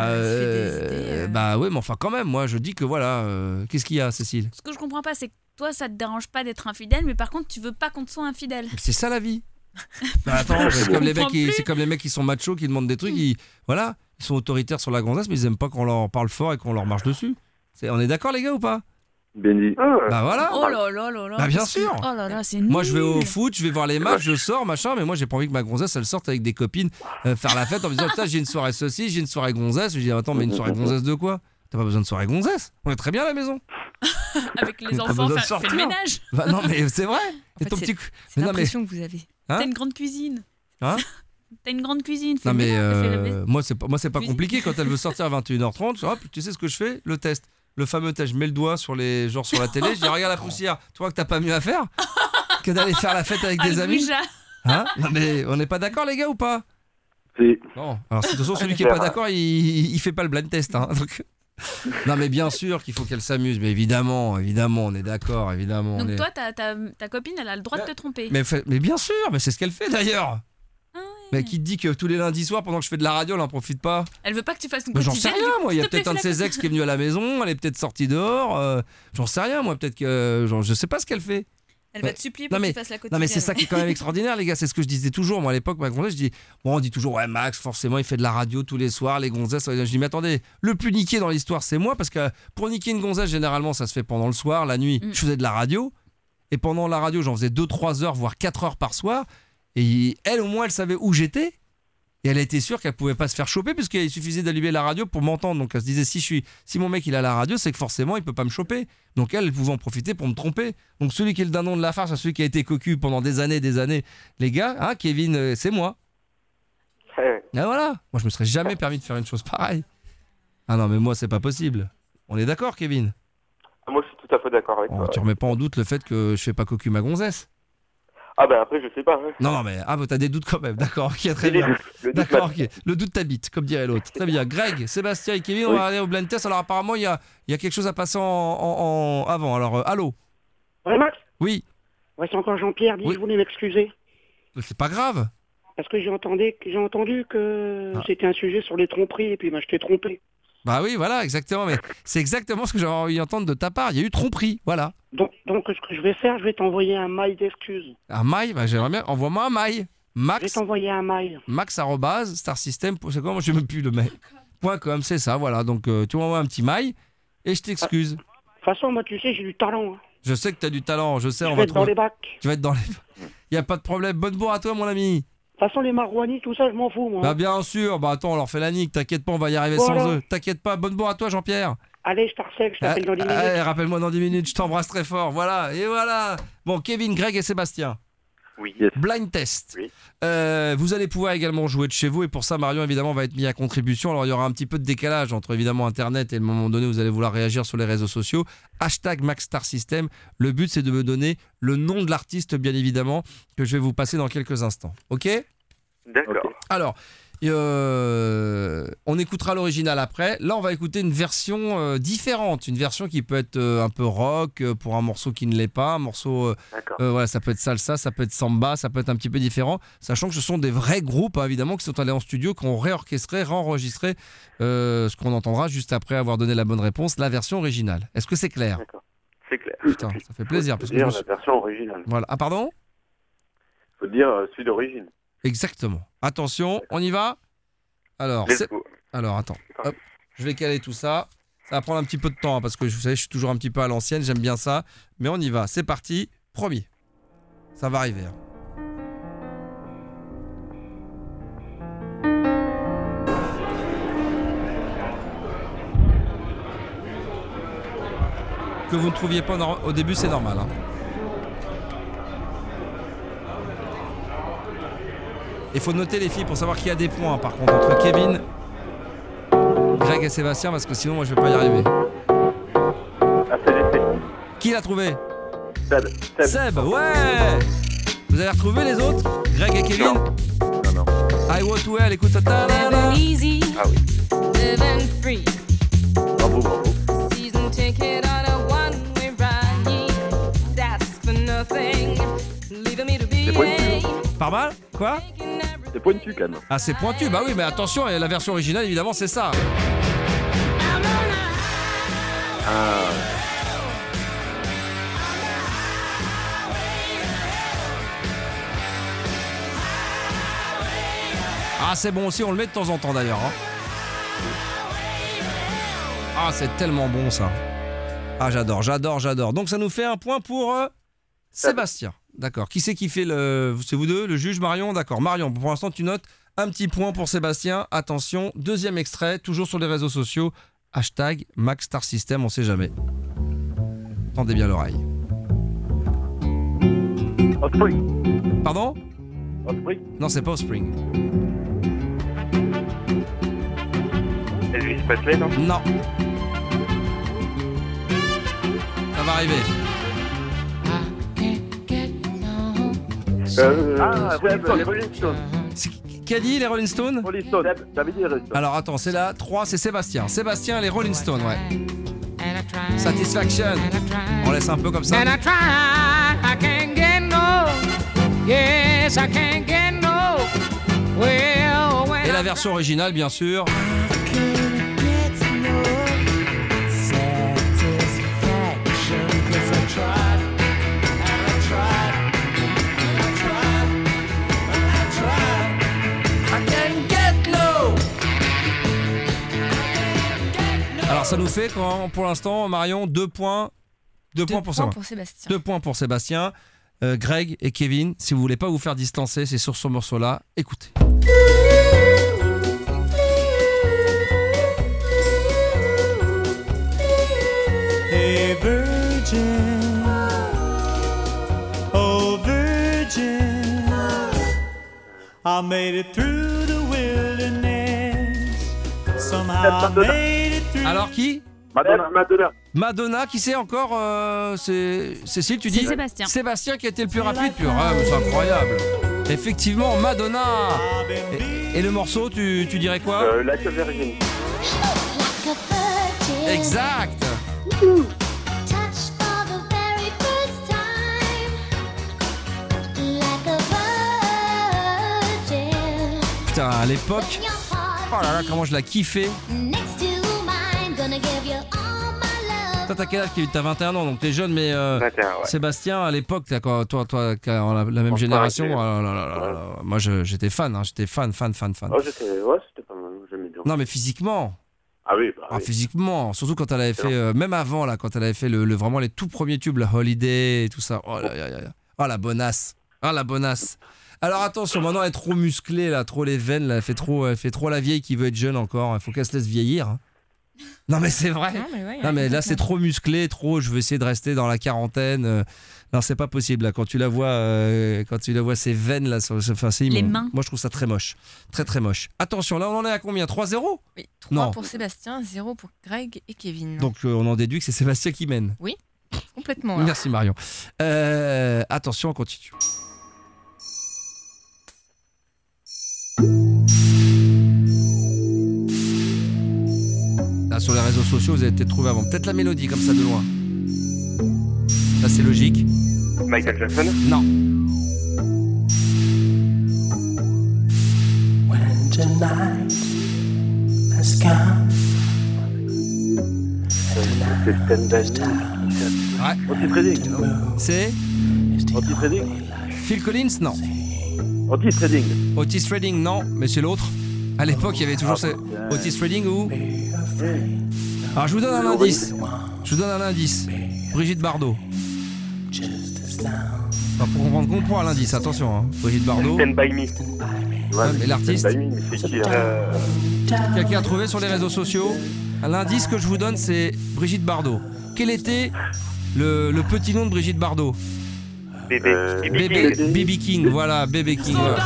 Hein. Bah oui, mais enfin, quand même, moi, je dis que voilà. Qu'est-ce qu'il y a, Cécile? Ce que je comprends pas, c'est que toi, ça te dérange pas d'être infidèle, mais par contre, tu veux pas qu'on te soit infidèle. C'est ça la vie. Bah, attends, c'est comme les mecs qui sont machos, qui demandent des trucs. Voilà. Ils sont autoritaires sur la gonzesse, mais ils aiment pas qu'on leur parle fort et qu'on leur marche dessus. On est d'accord, les gars, ou pas? Bien dit. Bah voilà. Oh là là là là. Bah bien sûr. Oh là là, c'est nul. Moi, je vais au foot, je vais voir les matchs, je sors, machin, mais moi, j'ai pas envie que ma gonzesse, elle sorte avec des copines faire la fête en me disant, putain, j'ai une soirée ceci, j'ai une soirée gonzesse. Je dis, attends, mais une soirée gonzesse de quoi? T'as pas besoin de soirée gonzesse? On est très bien à la maison. Avec les enfants, faire le ménage. Bah non, mais c'est vrai. C'est l'impression que vous avez. Hein? T'as une grande cuisine. Hein? T'as une grande cuisine. Non mais moi c'est pas compliqué quand elle veut sortir à 21h30. Hop, tu sais ce que je fais? Le test. Le fameux test. Je mets le doigt sur la télé. Je dis regarde la poussière. Tu vois que t'as pas mieux à faire que d'aller faire la fête avec des amis. Hein? Non mais on n'est pas d'accord les gars ou pas? Si. Non. Alors de toute façon celui qui est pas d'accord il fait pas le blind test. Hein, donc... Non mais bien sûr qu'il faut qu'elle s'amuse. Mais évidemment on est d'accord évidemment. Donc toi ta copine elle a le droit de te tromper. Mais bien sûr. Mais c'est ce qu'elle fait d'ailleurs. Mais qui te dit que tous les lundis soirs, pendant que je fais de la radio, elle en profite pas? Elle veut pas que tu fasses une quotidienne. quotidienne. J'en sais rien, moi. Il y a peut-être un de ses ex qui est venu à la maison, elle est peut-être sortie dehors. J'en sais rien, moi. Peut-être que. Je sais pas ce qu'elle fait. Elle va te supplier pour que tu fasses la quotidienne. Non, mais c'est ça qui est quand même extraordinaire, les gars. C'est ce que je disais toujours. Moi, à l'époque, ma gonzesse, je dis. Bon, on dit toujours, ouais, Max, forcément, il fait de la radio tous les soirs, les gonzesses. Je dis, mais attendez, le plus niqué dans l'histoire, c'est moi, parce que pour niquer une gonzesse, généralement, ça se fait pendant le soir, la nuit. Je faisais de la radio. Et pendant la radio, j'en faisais 2-3 heures, voire 4 heures par soir. Et elle, au moins, elle savait où j'étais. Et elle était sûre qu'elle pouvait pas se faire choper puisqu'il suffisait d'allumer la radio pour m'entendre. Donc elle se disait si mon mec il a la radio, c'est que forcément il peut pas me choper. Donc elle pouvait en profiter pour me tromper. Donc celui qui est le dindon de la farce, celui qui a été cocu pendant des années, les gars, hein, Kevin, c'est moi. Et voilà. Moi je me serais jamais permis de faire une chose pareille. Ah non mais moi c'est pas possible. On est d'accord, Kevin? Moi je suis tout à fait d'accord avec toi. Tu remets pas en doute le fait que je fais pas cocu ma gonzesse? Ah ben après je sais pas. Hein. Non mais t'as des doutes quand même, d'accord, ok, très bien. D'accord, ok. Le doute t'habite, comme dirait l'autre. Très bien. Greg, Sébastien et Kevin, on va aller au blind test. Alors apparemment il y a quelque chose à passer en avant. Alors allô? Ouais Max? Oui. Ouais c'est encore Jean-Pierre, je voulais m'excuser. C'est pas grave. Parce que j'ai entendu que c'était un sujet sur les tromperies et puis je t'ai trompé. Bah oui, voilà, exactement. Mais c'est exactement ce que j'aurais envie d'entendre de ta part. Il y a eu tromperie, voilà. Donc ce que je vais faire, je vais t'envoyer un mail d'excuses. Un mail? Bah j'aimerais bien. Envoie-moi un mail. Max. Je vais t'envoyer un mail. Max @ Star System. C'est quoi? Moi je sais même plus le mail. .com, c'est ça, voilà. Donc tu m'envoies un petit mail et je t'excuse. De toute façon, moi, tu sais, j'ai du talent. Hein. Je sais que tu as du talent, je sais. Je vais être dans les bacs. Tu vas être dans les bacs. Il n'y a pas de problème. Bonne bourre à toi, mon ami. De toute façon, les Marouani, tout ça, je m'en fous, moi. Bah bien sûr, bah attends, on leur fait la nique, t'inquiète pas, on va y arriver sans eux. T'inquiète pas, bonne bourre à toi, Jean-Pierre. Allez, je t'harcèle, je t'appelle dans 10 minutes. Rappelle-moi dans 10 minutes, je t'embrasse très fort. Voilà, et voilà. Bon, Kevin, Greg et Sébastien. Oui. Yes. Blind test. Oui. Vous allez pouvoir également jouer de chez vous et pour ça, Marion, évidemment, va être mis à contribution. Alors, il y aura un petit peu de décalage entre, évidemment, Internet et le moment donné où vous allez vouloir réagir sur les réseaux sociaux. #MaxStarSystem. Le but, c'est de me donner le nom de l'artiste, bien évidemment, que je vais vous passer dans quelques instants. OK ? D'accord. Ok. Alors, on écoutera l'original après. Là, on va écouter une version différente, une version qui peut être un peu rock pour un morceau qui ne l'est pas, un morceau, voilà, ça peut être salsa, ça peut être samba, ça peut être un petit peu différent, sachant que ce sont des vrais groupes, hein, évidemment, qui sont allés en studio, qui ont réorchestré, réenregistré ce qu'on entendra juste après avoir donné la bonne réponse, la version originale. Est-ce que c'est clair ? D'accord. C'est clair. Putain, ça fait plaisir. Parce que la version originale. Voilà. Ah, pardon ? Faut dire celui d'origine. Exactement. Attention, on y va ? Alors, attends. Hop, je vais caler tout ça. Ça va prendre un petit peu de temps, hein, parce que vous savez, je suis toujours un petit peu à l'ancienne, j'aime bien ça. Mais on y va, c'est parti. Promis. Ça va arriver. Hein. Que vous ne trouviez pas au début, c'est normal. Hein. Il faut noter les filles pour savoir qui a des points par contre entre Kevin, Greg et Sébastien parce que sinon moi je vais pas y arriver. Ah, c'est l'effet. Qui l'a trouvé ? Seb. Ouais. Vous avez retrouvé les autres ? Greg et Kevin ? Non. I Want to Hell, écoute ça. Ah oui. Bravo. C'est pointu. Pas mal ? Quoi ? C'est pointu quand même. Ah, c'est pointu, bah oui, mais attention, la version originale évidemment c'est ça. Ah, c'est bon aussi, on le met de temps en temps d'ailleurs. Hein. Ah, c'est tellement bon ça. Ah, j'adore. Donc ça nous fait un point pour Sébastien. D'accord. Qui c'est qui fait c'est vous deux, le juge, Marion ? D'accord. Marion, pour l'instant tu notes un petit point pour Sébastien. Attention, deuxième extrait, toujours sur les réseaux sociaux. #MaxStarSystem, on sait jamais. Tendez bien l'oreille. Offspring. Pardon ? Offspring. Non, c'est pas Offspring. Elvis Presley, non ? Non. Ça va arriver. Les Rolling Stones. Qui a dit les Rolling Stones ? Rolling Stones. T'avais dit les Rolling Stones. Alors attends, c'est la 3, c'est Sébastien. Sébastien, les Rolling Stones, ouais. Satisfaction. On laisse un peu comme ça. Et la version originale, bien sûr. Alors ça nous fait pour l'instant, Marion, 2 points. 2 points pour Sébastien. 2 points pour Sébastien. Greg et Kevin, si vous voulez pas vous faire distancer, c'est sur ce morceau-là. Écoutez. Hey virgin, oh virgin, I made it through the wilderness. Somehow I made it through. Alors qui ? Madonna, qui c'est encore c'est Cécile, tu dis ? C'est Sébastien. Sébastien qui a été le plus rapide. C'est incroyable. Effectivement, Madonna. Et le morceau, tu dirais quoi ? Like a Virgin. Exact. Putain, à l'époque, oh là là, comment je la kiffais. Toi, t'as quel âge, Kevin ? T'as 21 ans, donc t'es jeune, mais 21, ouais. Sébastien, à l'époque, toi, qui as la même génération, moi j'étais fan, j'étais fan. Oh, c'était pas mal. j'aimais bien. Non, mais physiquement. Ah oui, oui. Physiquement, surtout quand elle avait fait, même avant, là, quand elle avait fait vraiment les tout premiers tubes, la Holiday et tout ça. Oh la bonasse. Ah, la bonasse. Alors attention, maintenant elle est trop musclée, là, trop les veines, là, elle fait trop la vieille qui veut être jeune encore. Il faut qu'elle se laisse vieillir. Hein. Non mais c'est vrai. Non mais là c'est trop musclé, je veux essayer de rester dans la quarantaine. Non, c'est pas possible là. Quand tu la vois ces veines là, les mains. Moi je trouve ça très moche, très très moche. Attention, là on en est à combien? 3-0? Oui, 3 pour Sébastien, 0 pour Greg et Kevin. Donc on en déduit que c'est Sébastien qui mène. Oui, complètement. Alors. Merci Marion. Attention, on continue. Là, sur les réseaux sociaux, vous avez peut-être trouvé avant. Peut-être la mélodie comme ça de loin. Là, c'est logique. Michael Jackson? Non. C'est Stand By Me. Ouais. Otis Redding. C'est Otis Redding. Phil Collins? Non. Otis Redding. Otis Redding? Non, mais c'est l'autre. À l'époque, il y avait toujours Otis Redding ou... Alors, je vous donne un indice. Brigitte Bardot. Enfin, pour comprendre qu'on prend l'indice, attention. Hein. Brigitte Bardot. Stand By Me. Ouais, mais l'artiste. Stand By Me, c'est qui Quelqu'un a trouvé sur les réseaux sociaux. L'indice que je vous donne, c'est Brigitte Bardot. Quel était le petit nom de Brigitte Bardot? Baby King, voilà, Baby King. Voilà.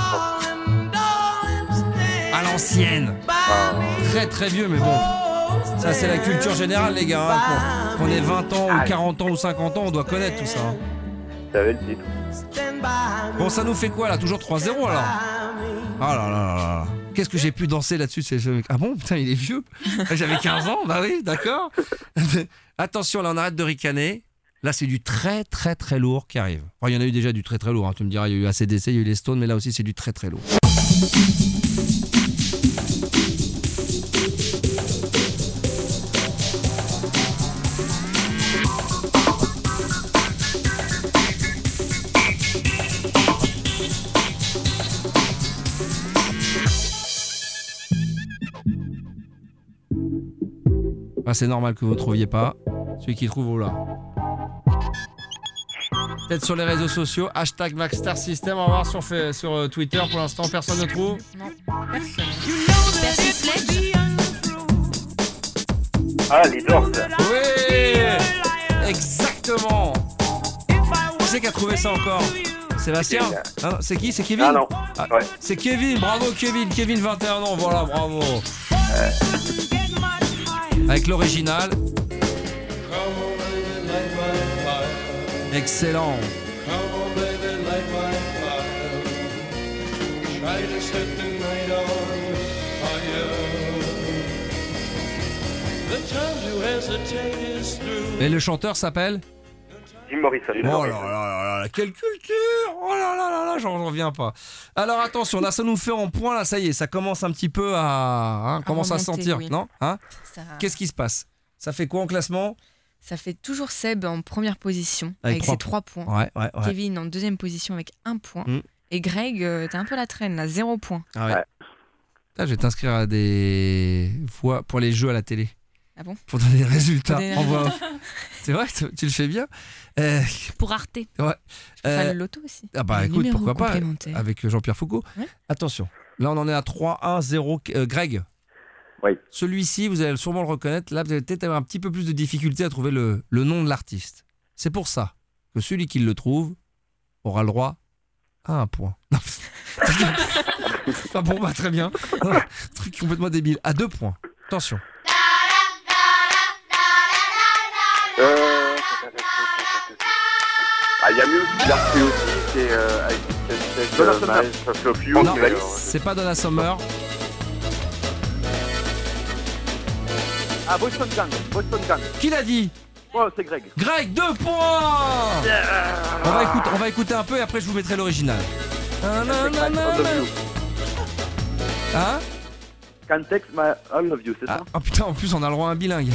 À l'ancienne. Très très vieux, mais bon. Ça, c'est la culture générale, les gars. Hein. Qu'on ait 20 ans ou 40 ans ou 50 ans, on doit connaître tout ça. Hein. T'avais le titre. Bon, ça nous fait quoi là? Toujours 3-0 alors? Oh là là là là. Qu'est-ce que j'ai pu danser là-dessus? Ah bon? Putain, il est vieux. J'avais 15 ans, bah oui, d'accord. Attention, là, on arrête de ricaner. Là, c'est du très très très lourd qui arrive. Enfin, il y en a eu déjà du très très lourd. Hein. Tu me diras, il y a eu AC/DC, il y a eu les Stones, mais là aussi, c'est du très très lourd. Ah, c'est normal que vous ne trouviez pas. Celui qui trouve, là. Peut-être sur les réseaux sociaux, hashtag Maxstar System. On va voir sur Twitter. Pour l'instant, personne ne trouve. Non, personne. Ah, les Doors. Oui, exactement. Qui c'est qui a trouvé ça encore? Sébastien? Ah, c'est qui? C'est Kevin? Ah non. Ouais. C'est Kevin. Bravo Kevin. Kevin, 21 ans. Voilà, bravo. Avec l'original. Excellent. Et le chanteur s'appelle Jim Morrison. Oh là là là, quelle culture! Oh là là là là, j'en reviens pas. Alors attention, là ça nous fait en point, là ça y est, ça commence un petit peu à commence à se sentir, oui. Non hein ça... Qu'est-ce qui se passe? Ça fait quoi en classement? Ça fait toujours Seb en première position avec ses 3 points. Ouais. Kevin en deuxième position avec 1 point. Et Greg, t'es un peu la traîne là, 0 point. Ah ouais. Là, je vais t'inscrire à des voix pour les jeux à la télé. Ah bon? Pour donner des résultats. C'est vrai, tu le fais bien. Pour Arte. Ouais. Tu peux faire le loto aussi. Ah bah écoute, pourquoi pas, avec Jean-Pierre Foucault. Ouais. Attention, là on en est à 3-1-0. Greg, oui. Celui-ci, vous allez sûrement le reconnaître. Là, vous allez peut-être avoir un petit peu plus de difficulté à trouver le nom de l'artiste. C'est pour ça que celui qui le trouve aura le droit à 1 point. Enfin bon, bah très bien. Truc complètement débile. À 2 points. Attention. Il y a mieux qui l'a refait aussi, c'est avec Non, c'est pas Donna Summer. Ah, Boston Gang. Qui l'a dit? Oh, c'est Greg. Greg, 2 points. On va écouter un peu et après je vous mettrai l'original. Hein? Can't text my I love you, c'est ça? Oh putain, en plus on a le droit à un bilingue.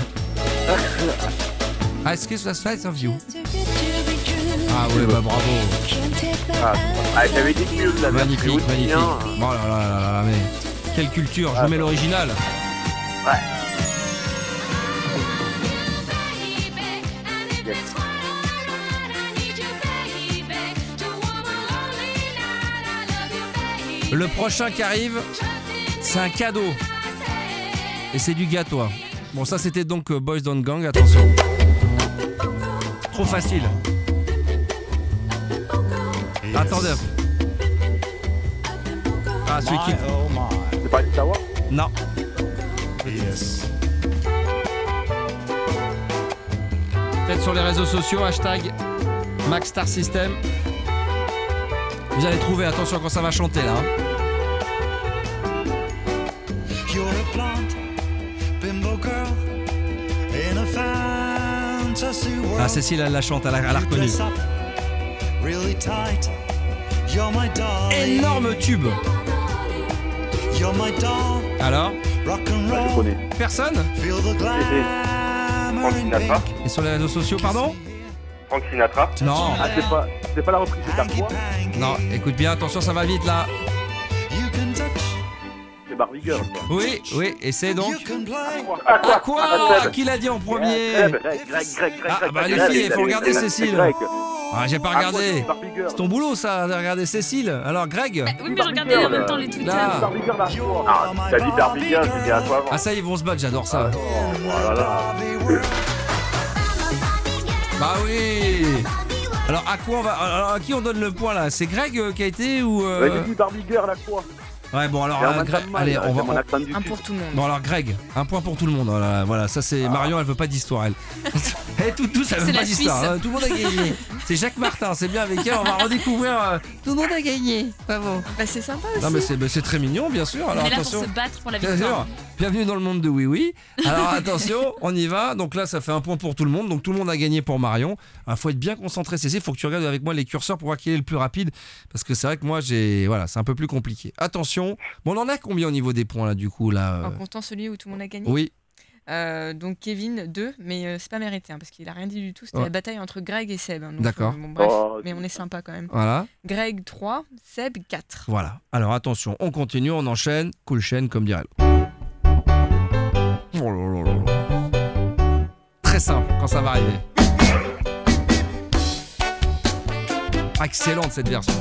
Est-ce que ça se fait of you? Ah ouais, bah bravo. J'avais dit que la magnifique. Oh là là là là, mais Quelle culture, je mets l'original. Ouais. Le prochain qui arrive, c'est un cadeau. Et c'est du gâteau. Bon, ça c'était donc Boys Don't Gang, attention. Trop facile. Attendez. Ah, celui qui... C'est pas Itawa? Non. Peut-être sur les réseaux sociaux, hashtag Max Star System. Vous allez trouver, attention quand ça va chanter là. Ah, Cécile, elle la chante, elle a reconnu. Énorme tube. Alors Je connais. Personne Frank Sinatra. Et sur les réseaux sociaux, pardon Frank Sinatra. Non. Ah, c'est pas la reprise de ta foi? Non, écoute bien, attention, ça va vite là. C'est Barbie Girl, quoi. Oui, et c'est donc... À quoi Qui l'a dit en premier? Greg. Ah, bah les filles, il faut regarder Cécile. Ah, j'ai pas regardé. C'est ton boulot ça, de regarder Cécile. Alors Greg? Oui, mais je regardais en même temps les Twitter. Là. Barbie Girl, là. Ah, t'as dit Barbie Girl, j'ai dit à toi avant. Ah ça, ils vont se battre, j'adore ça. Oh là là. Bah oui. Alors à quoi on va... Alors à qui on donne le point là? C'est Greg qui a été ou... Ouais, j'ai dit Barbie Girl, à quoi? Ouais, bon alors Greg, allez, on va... Un pour tout le monde. Bon alors Greg, un point pour tout le monde. Voilà, ça c'est Marion, elle veut pas d'histoire elle. Tout ça veut C'est pas la d'histoire. Suisse. Tout le monde a gagné. C'est Jacques Martin, c'est bien avec elle, on va redécouvrir. Tout le monde a gagné. Bravo. Bah, c'est sympa aussi. Non mais c'est très mignon bien sûr. Alors On est là attention. pour se battre pour la Bien victoire. sûr. Bienvenue dans le monde de Oui Oui. Alors attention, on y va. Donc là, ça fait un point pour tout le monde. Donc tout le monde a gagné pour Marion. Il faut être bien concentré, Cécile. Il faut que tu regardes avec moi les curseurs pour voir qui est le plus rapide. Parce que c'est vrai que moi, c'est un peu plus compliqué. Attention. Bon, on en a combien au niveau des points là du coup là En comptant celui où tout le monde a gagné. Oui. Donc Kevin 2, mais c'est pas mérité parce qu'il a rien dit du tout. C'était Ouais. la bataille entre Greg et Seb. Donc, D'accord. Bref, Oh, mais on est sympa quand même. Voilà. Greg 3, Seb 4. Voilà. Alors attention, on continue, on enchaîne. Cool chaîne comme dirait l'autre. Oh là là là là. Très simple quand ça va arriver. Excellente cette version.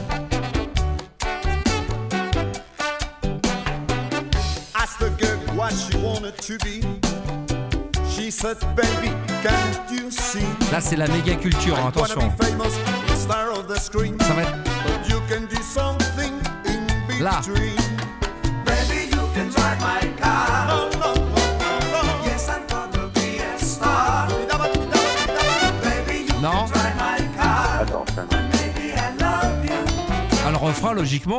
Asked the girl what she wanted to be. She said, baby, can't you see? Là c'est la méga culture, hein, attention. Ça va être But you can do something in là. between. Baby, you can drive my car. No, no, no, no, no. Yes, I'm gonna be a star. Baby, you Non. can drive my car. Attends, ça. Baby, I love you. Ah, le refrain logiquement.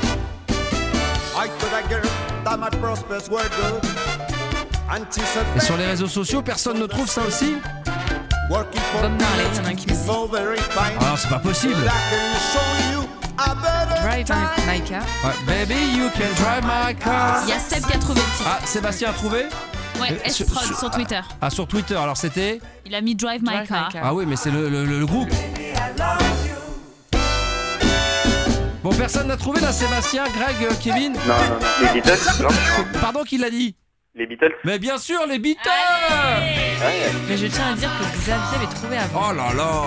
I told that girl that my prospects were good. And she said, Et sur les réseaux sociaux, personne ne trouve ça aussi? working for Bob Marley, il y en a un qui me is dit. so very fine. Ah non, c'est pas possible. But I can show you a better Drive time. my car. Ouais. Baby, you can drive my car. Il y a Seb qui a trouvé le titre. Ah, Sébastien a trouvé? Ouais, S-Prod sur Twitter. Ah, sur Twitter, alors c'était? Il a mis Drive My Drive Car. My Car. Ah oui, mais c'est le groupe. Bon, personne n'a trouvé là, Sébastien, Greg, Kevin? Non. Les Beatles, non. Pardon, qui l'a dit? Les Beatles. Mais bien sûr, les Beatles! Ouais. Mais je tiens à dire que Xavier avait trouvé avant. Oh là là!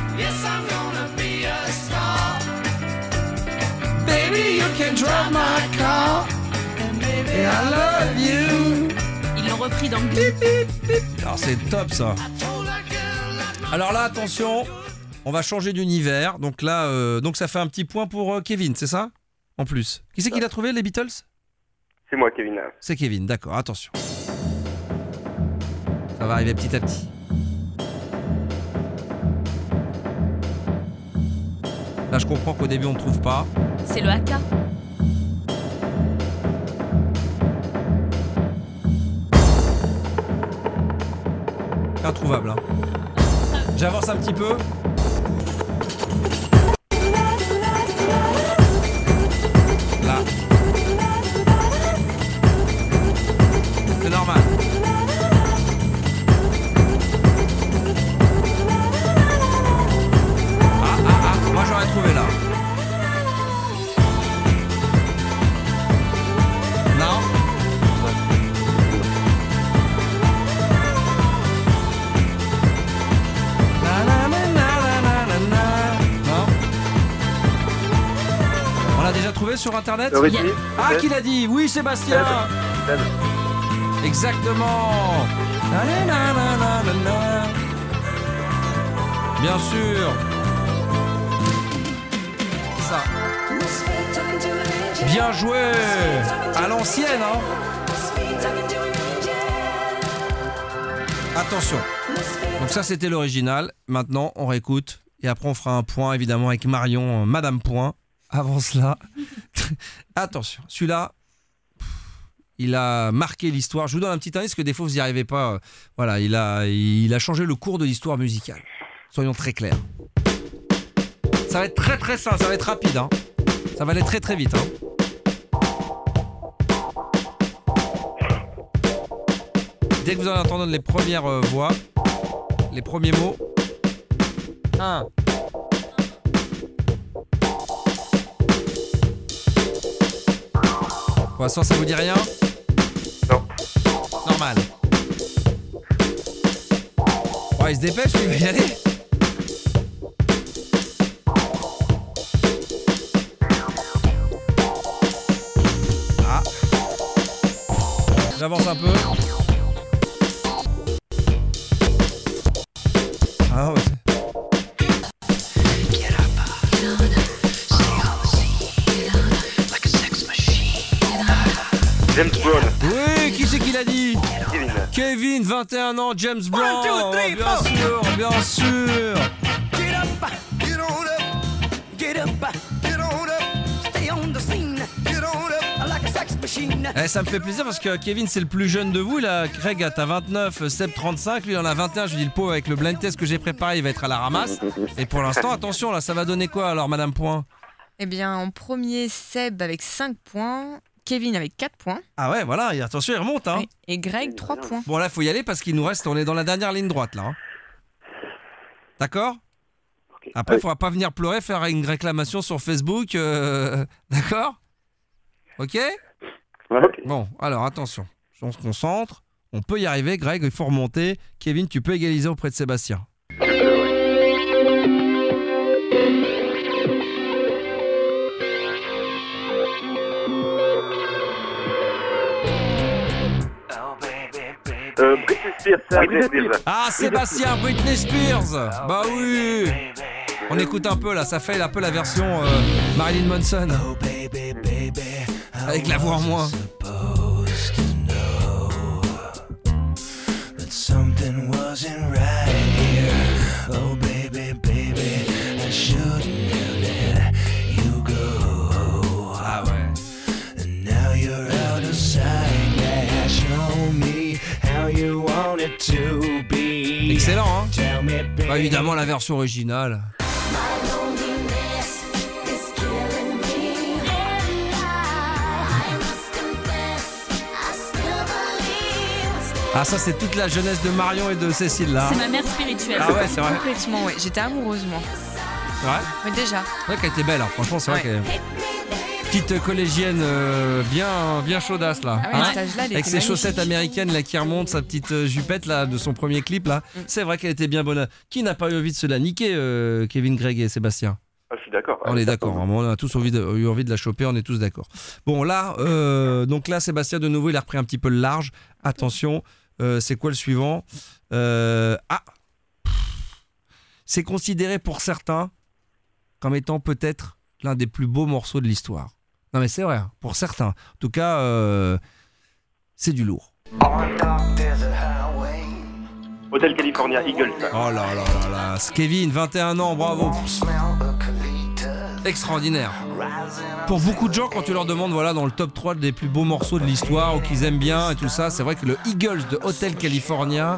Baby, you can drive my car. And I love you. Ils l'ont repris dans Glee. Alors c'est top ça. Alors là, attention, on va changer d'univers. Donc là, donc ça fait un petit point pour Kevin, c'est ça? En plus. Qui c'est qui l'a trouvé, les Beatles? C'est moi, Kevin. C'est Kevin, d'accord, attention. Ça va arriver petit à petit. Là, je comprends qu'au début, on ne trouve pas. C'est le haka. Introuvable, hein. J'avance un petit peu. Là. C'est normal. Moi j'aurais trouvé là. Non. sur internet? Ah, qui l'a dit? Oui, Sébastien. Exactement. Bien sûr. Ça. Bien joué. À l'ancienne, hein. Attention. Donc ça, c'était l'original. Maintenant, on réécoute. Et après, on fera un point, évidemment, avec Marion, Madame Point. Avant cela, attention. Celui-là, il a marqué l'histoire. Je vous donne un petit indice, parce que des fois, vous n'y arrivez pas. Voilà, il a changé le cours de l'histoire musicale. Soyons très clairs. Ça va être très très simple, ça va être rapide. Hein. Ça va aller très très vite. Hein. Dès que vous allez entendre les premières voix, les premiers mots. 1. Pour l'instant, ça vous dit rien? Non. Normal. Oh, il se dépêche, il veut y aller. Ah. J'avance un peu. Ah ouais. James Brown. Oui, qui c'est qui l'a dit? Kevin, 21 ans, James Brown. Bien sûr, bien sûr. Ça me fait plaisir parce que Kevin, c'est le plus jeune de vous. Là, Greg, t'as 29, Seb 35. Lui, il en a 21. Je lui dis, le pauvre, avec le blind test que j'ai préparé, il va être à la ramasse. Et pour l'instant, attention, là, ça va donner quoi alors, Madame Point? Eh bien, en premier, Seb avec 5 points. Kevin avec 4 points. Ah ouais, voilà, attention, il remonte. Hein. Oui. Et Greg, 3 points. Bon, là, il faut y aller parce qu'il nous reste, on est dans la dernière ligne droite, là. Hein. D'accord? Après, il ne faudra pas venir pleurer, faire une réclamation sur Facebook. D'accord? Ok? Bon, alors, attention. On se concentre. On peut y arriver, Greg, il faut remonter. Kevin, tu peux égaliser auprès de Sébastien. Britney Spears. Ah, Sébastien, Britney Spears. Bah oui. On écoute un peu là, ça fait un peu la version Marilyn Manson. Avec la voix en moins. Ah ouais. Excellent, hein? Bah, évidemment, la version originale. Ah, ça, c'est toute la jeunesse de Marion et de Cécile, là. C'est ma mère spirituelle. Ah ouais, c'est vrai. Complètement, ouais. J'étais amoureuse, moi. C'est vrai? Oui, déjà. C'est vrai qu'elle était belle, hein. Franchement, c'est vrai qu'elle... Petite collégienne bien chaudasse là, ah oui, hein, cet âge-là, avec ses chaussettes américaines là qui remontent, sa petite jupette là de son premier clip là. C'est vrai qu'elle était bien bonne. Qui n'a pas eu envie de se la niquer, Kevin, Greg et Sébastien? Ah, je suis d'accord. On est d'accord. On a tous eu envie de la choper. On est tous d'accord. Bon là, donc là, Sébastien de nouveau, il a repris un petit peu le large. Attention, c'est quoi le suivant? C'est considéré pour certains comme étant peut-être l'un des plus beaux morceaux de l'histoire. Non mais c'est vrai, pour certains. En tout cas, c'est du lourd. Hotel California, Eagles. Oh là là là là. Kevin, 21 ans, bravo. Extraordinaire. Pour beaucoup de gens, quand tu leur demandes voilà, dans le top 3 des plus beaux morceaux de l'histoire ou qu'ils aiment bien et tout ça, c'est vrai que le Eagles de Hotel California...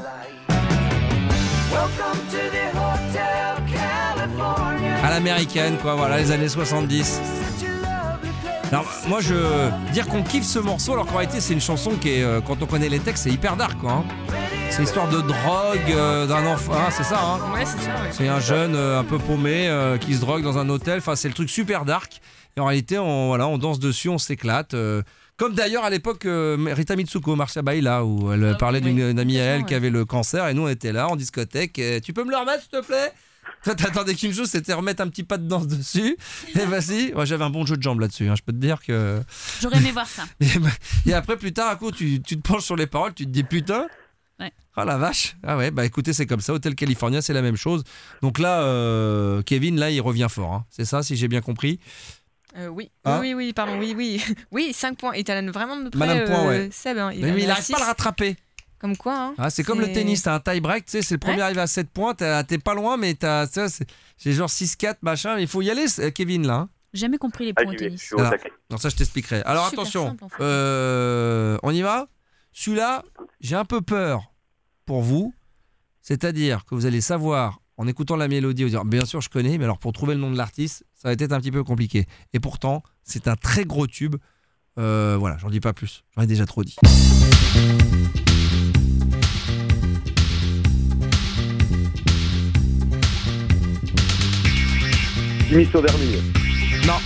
à l'américaine, quoi, voilà, les années 70. Alors, moi, dire qu'on kiffe ce morceau, alors qu'en réalité, c'est une chanson qui est, quand on connaît les textes, c'est hyper dark, quoi. Hein. C'est l'histoire de drogue, d'un enfant, hein, c'est ça, hein. Ouais, c'est ça, ouais. C'est un jeune un peu paumé qui se drogue dans un hôtel, enfin, c'est le truc super dark. Et en réalité, on danse dessus, on s'éclate. Comme d'ailleurs à l'époque, Rita Mitsuko, Marcia Baila, où elle parlait d'une amie à elle qui avait le cancer, et nous, on était là, en discothèque. Tu peux me le remettre, s'il te plaît? Toi, t'attendais qu'une chose, c'était remettre un petit pas de danse dessus. Et vas-y. Ouais, j'avais un bon jeu de jambes là-dessus. Je peux te dire que. J'aurais aimé voir ça. Et après, plus tard, à coup, tu te penches sur les paroles, tu te dis putain. Ouais. Oh la vache. Ah ouais, bah écoutez, c'est comme ça. Hotel California, c'est la même chose. Donc là, Kevin, là, il revient fort. Hein. C'est ça, si j'ai bien compris. Oui. Hein oui, pardon, oui. Oui, 5 points. Et t'as vraiment de près Madame Point, ouais. Seb. Hein, Mais il n'arrive pas à le rattraper. Comme quoi, hein. Ah, c'est comme le tennis, t'as un tie-break, tu sais, c'est le premier arrivé à 7 points, t'es pas loin, mais c'est genre 6-4, machin. Il faut y aller, Kevin, là. Hein. Jamais compris les points au tennis. Non, ça, je t'expliquerai. Alors, attention, simple, en fait. on y va. Celui-là, j'ai un peu peur pour vous. C'est-à-dire que vous allez savoir, en écoutant la mélodie, vous dire, bien sûr, je connais, mais alors pour trouver le nom de l'artiste, ça va être un petit peu compliqué. Et pourtant, c'est un très gros tube. Voilà, j'en dis pas plus. J'en ai déjà trop dit. Jimmy Sauvergne. Non.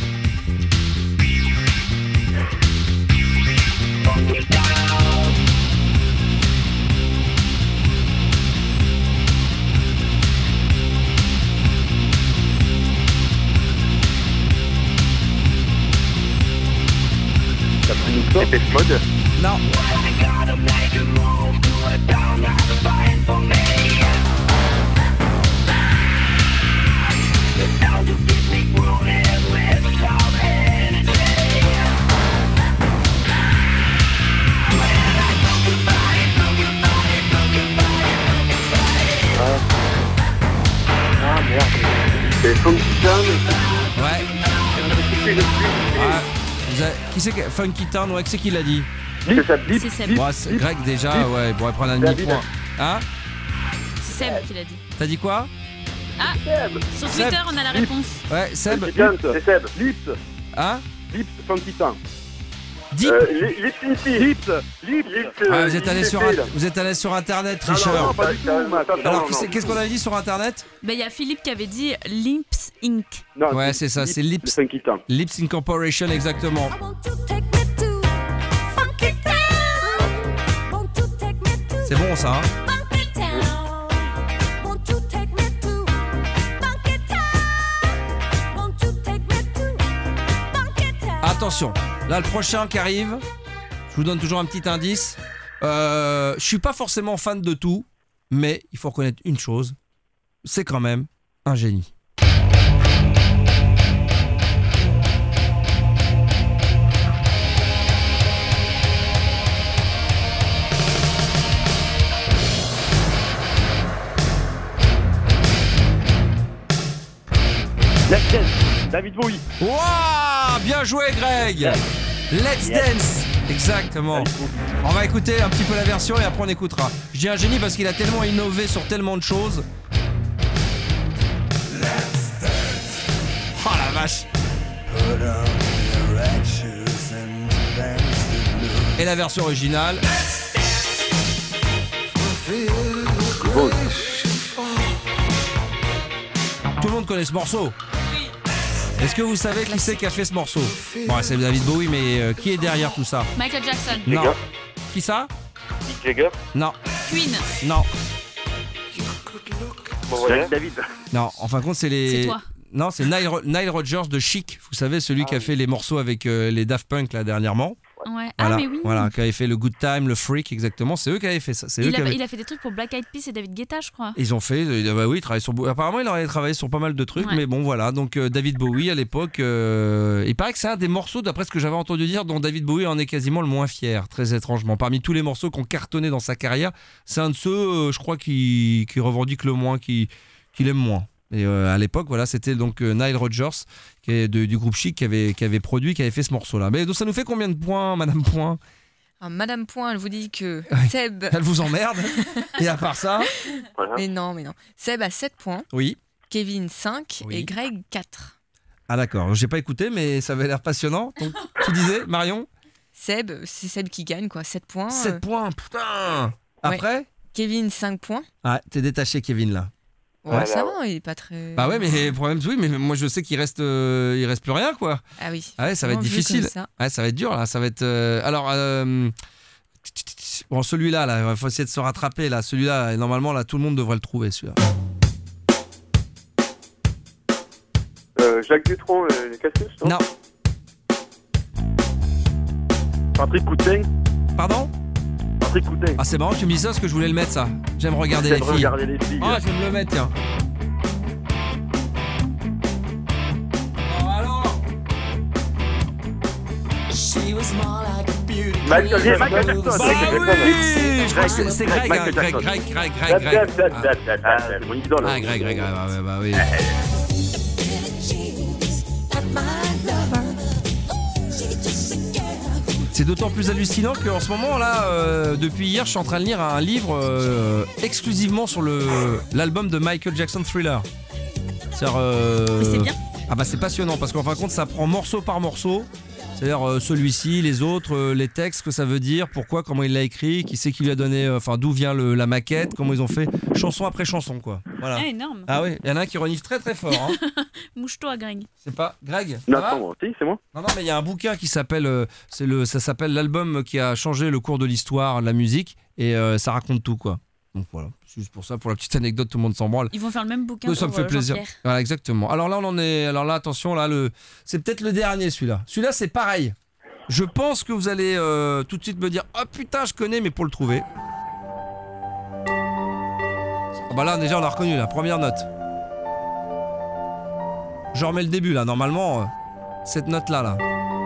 Dépêche Mode. Non. Ah merde. C'est Funky Town. Ouais. Qui c'est Funky Town, ouais, qui c'est qui l'a dit? C'est Seb. C'est Seb. Ouais, c'est Greg déjà, ouais, bon, prendre un demi-point. Hein? C'est Seb qui l'a dit. T'as dit quoi? Ah, sur Twitter, Seb. on a la réponse. Ouais, Seb. C'est Seb. Lips. Hein? Lips, Funky Town. Deep. Lips. Ah, vous êtes allé sur internet, tricheur. Non, pas du tout, Max. Alors, qu'est-ce qu'on avait dit sur internet? Ben, il y a Philippe qui avait dit Lips Inc. Non, Ouais, c'est ça, c'est Lips. Funky Town. Lips Incorporation, exactement. C'est bon ça, hein? Attention, là le prochain qui arrive, je vous donne toujours un petit indice. Je suis pas forcément fan de tout, mais il faut reconnaître une chose, c'est quand même un génie. Let's Dance, David Bowie. Waouh, bien joué Greg. Let's Dance. Exactement. On va écouter un petit peu la version et après on écoutera. Je dis un génie parce qu'il a tellement innové sur tellement de choses. Oh la vache. Et la version originale. Tout le monde connaît ce morceau. Est-ce que vous savez qui c'est qui a fait ce morceau? Bon, c'est David Bowie, mais qui est derrière tout ça? Michael Jackson. Non. Jagger. Qui ça? Mick Jagger. Non. Queen. Non. Bon, voilà. David. Non. En fin de compte, c'est les. C'est toi. Non, c'est Nile Rodgers de Chic. Vous savez, celui qui a fait les morceaux avec les Daft Punk là dernièrement. Ouais. Voilà. Ah, mais oui. Voilà, qui avait fait le Good Time, le Freak, exactement. C'est eux qui avaient fait ça. C'est eux qui avaient... Il a fait des trucs pour Black Eyed Peas et David Guetta, je crois. Ils ont fait, bah oui, apparemment il aurait travaillé sur pas mal de trucs, Ouais. mais bon voilà, donc David Bowie à l'époque, il paraît que c'est un des morceaux, d'après ce que j'avais entendu dire, dont David Bowie en est quasiment le moins fier, très étrangement. Parmi tous les morceaux qui ont cartonné dans sa carrière, c'est un de ceux, je crois, qui revendique le moins, qu'il aime moins. Et à l'époque, voilà, c'était donc Nile Rodgers, qui est du groupe Chic, qui avait produit, qui avait fait ce morceau-là. Mais donc ça nous fait combien de points, Madame Point? Alors, Madame Point, elle vous dit que Seb... Elle vous emmerde. Et à part ça? Voilà. Mais non. Seb a 7 points, Oui. Kevin 5 Oui. et Greg 4. Ah d'accord, j'ai pas écouté, mais ça avait l'air passionnant. Donc, tu disais, Marion? Seb, c'est Seb qui gagne, quoi. 7 points. 7 points, putain. Après? Kevin 5 points. Ah, t'es détaché, Kevin, là. Ouais, ça va, il est pas très... Bah ouais, mais le problème, oui, mais moi je sais qu'il reste plus rien, quoi. Ah oui. Ah ouais, ça va être Vraiment, vu difficile. comme ça. Ouais, ça va être dur, là. Ça va être. Alors, bon, celui-là, là, il faut essayer de se rattraper, là. Celui-là, normalement, là, tout le monde devrait le trouver, celui-là. Jacques Dutronc, les Cassus, non? Non. Patrick Coutin. Pardon? Patrick Coutin. Ah, c'est marrant que tu me dises ça parce que je voulais le mettre, ça. J'aime regarder les filles. Regarder les filles. Ah, je vais me le mettre, tiens. Michael Jackson. Bah oui, je crois que c'est Greg, hein. Greg. C'est mon idole. Ah, Greg, bah oui. C'est d'autant plus hallucinant qu'en ce moment là, depuis hier, je suis en train de lire un livre exclusivement sur l'album de Michael Jackson, Thriller. Mais c'est bien. Ah bah c'est passionnant parce qu'en fin de compte ça prend morceau par morceau. C'est-à-dire celui-ci, les autres, les textes, ce que ça veut dire, pourquoi, comment il l'a écrit, qui c'est qui lui a donné, d'où vient la maquette, comment ils ont fait, chanson après chanson, quoi. Voilà. Ah, énorme. Ah oui, il y en a un qui renifle très très fort. Hein. Mouche-toi, Greg. C'est pas Greg? Non, si, c'est moi. Non, mais il y a un bouquin qui s'appelle, ça s'appelle l'album qui a changé le cours de l'histoire de la musique et ça raconte tout, quoi. Donc voilà, c'est juste pour ça, pour la petite anecdote, tout le monde s'en branle. Ils vont faire le même bouquin. Ça me fait plaisir. Voilà, exactement. Alors là, on en est. Alors là, attention, là, c'est peut-être le dernier, celui-là. Celui-là, c'est pareil. Je pense que vous allez tout de suite me dire oh putain je connais mais pour le trouver. Oh bah là déjà on a reconnu la première note. Je remets le début là normalement cette note là.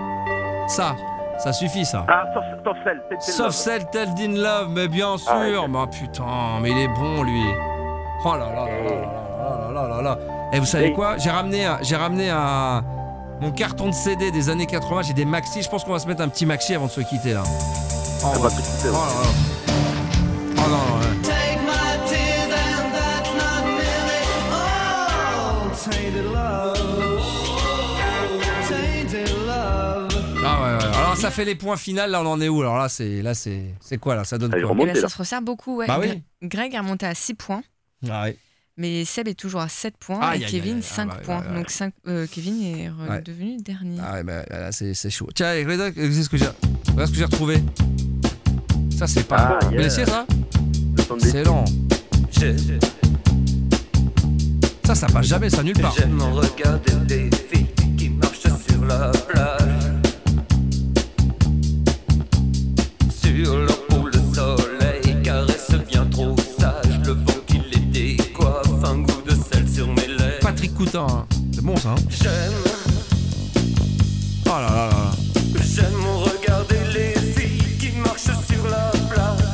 Ça suffit ça. Ah Soft Cell Tell Dean Love mais bien sûr. Ah, bah putain mais il est bon lui. Oh là là là là là là là. Et vous savez quoi, j'ai ramené mon carton de CD des années 80, j'ai des maxi, je pense qu'on va se mettre un petit maxi avant de se quitter là. Oh, là là. Oh non, ouais. Ah ouais. Alors ça fait les points finales, là on en est où? Alors là c'est quoi là? Ça donne quoi? Ça se resserre beaucoup, ouais. Bah oui. Greg a remonté à 6 points. Ah oui. Mais Seb est toujours à 7 points et Kevin 5 points. Donc Kevin est redevenu dernier. Ah ouais, bah là c'est chaud. Tiens, regarde ce que j'ai retrouvé. Ça c'est pas blessé ça. C'est lent. Ça passe jamais, ça nulle part. J'aime regarder des filles qui marchent sur la plage. Sur leur peau le soleil caresse bien trop sage. Le vent qui les décoiffe, un goût de sel sur mes lèvres. Patrick Coutin, hein. C'est bon ça hein. J'aime. Oh là là là. J'aime regarder les filles qui marchent sur la plage.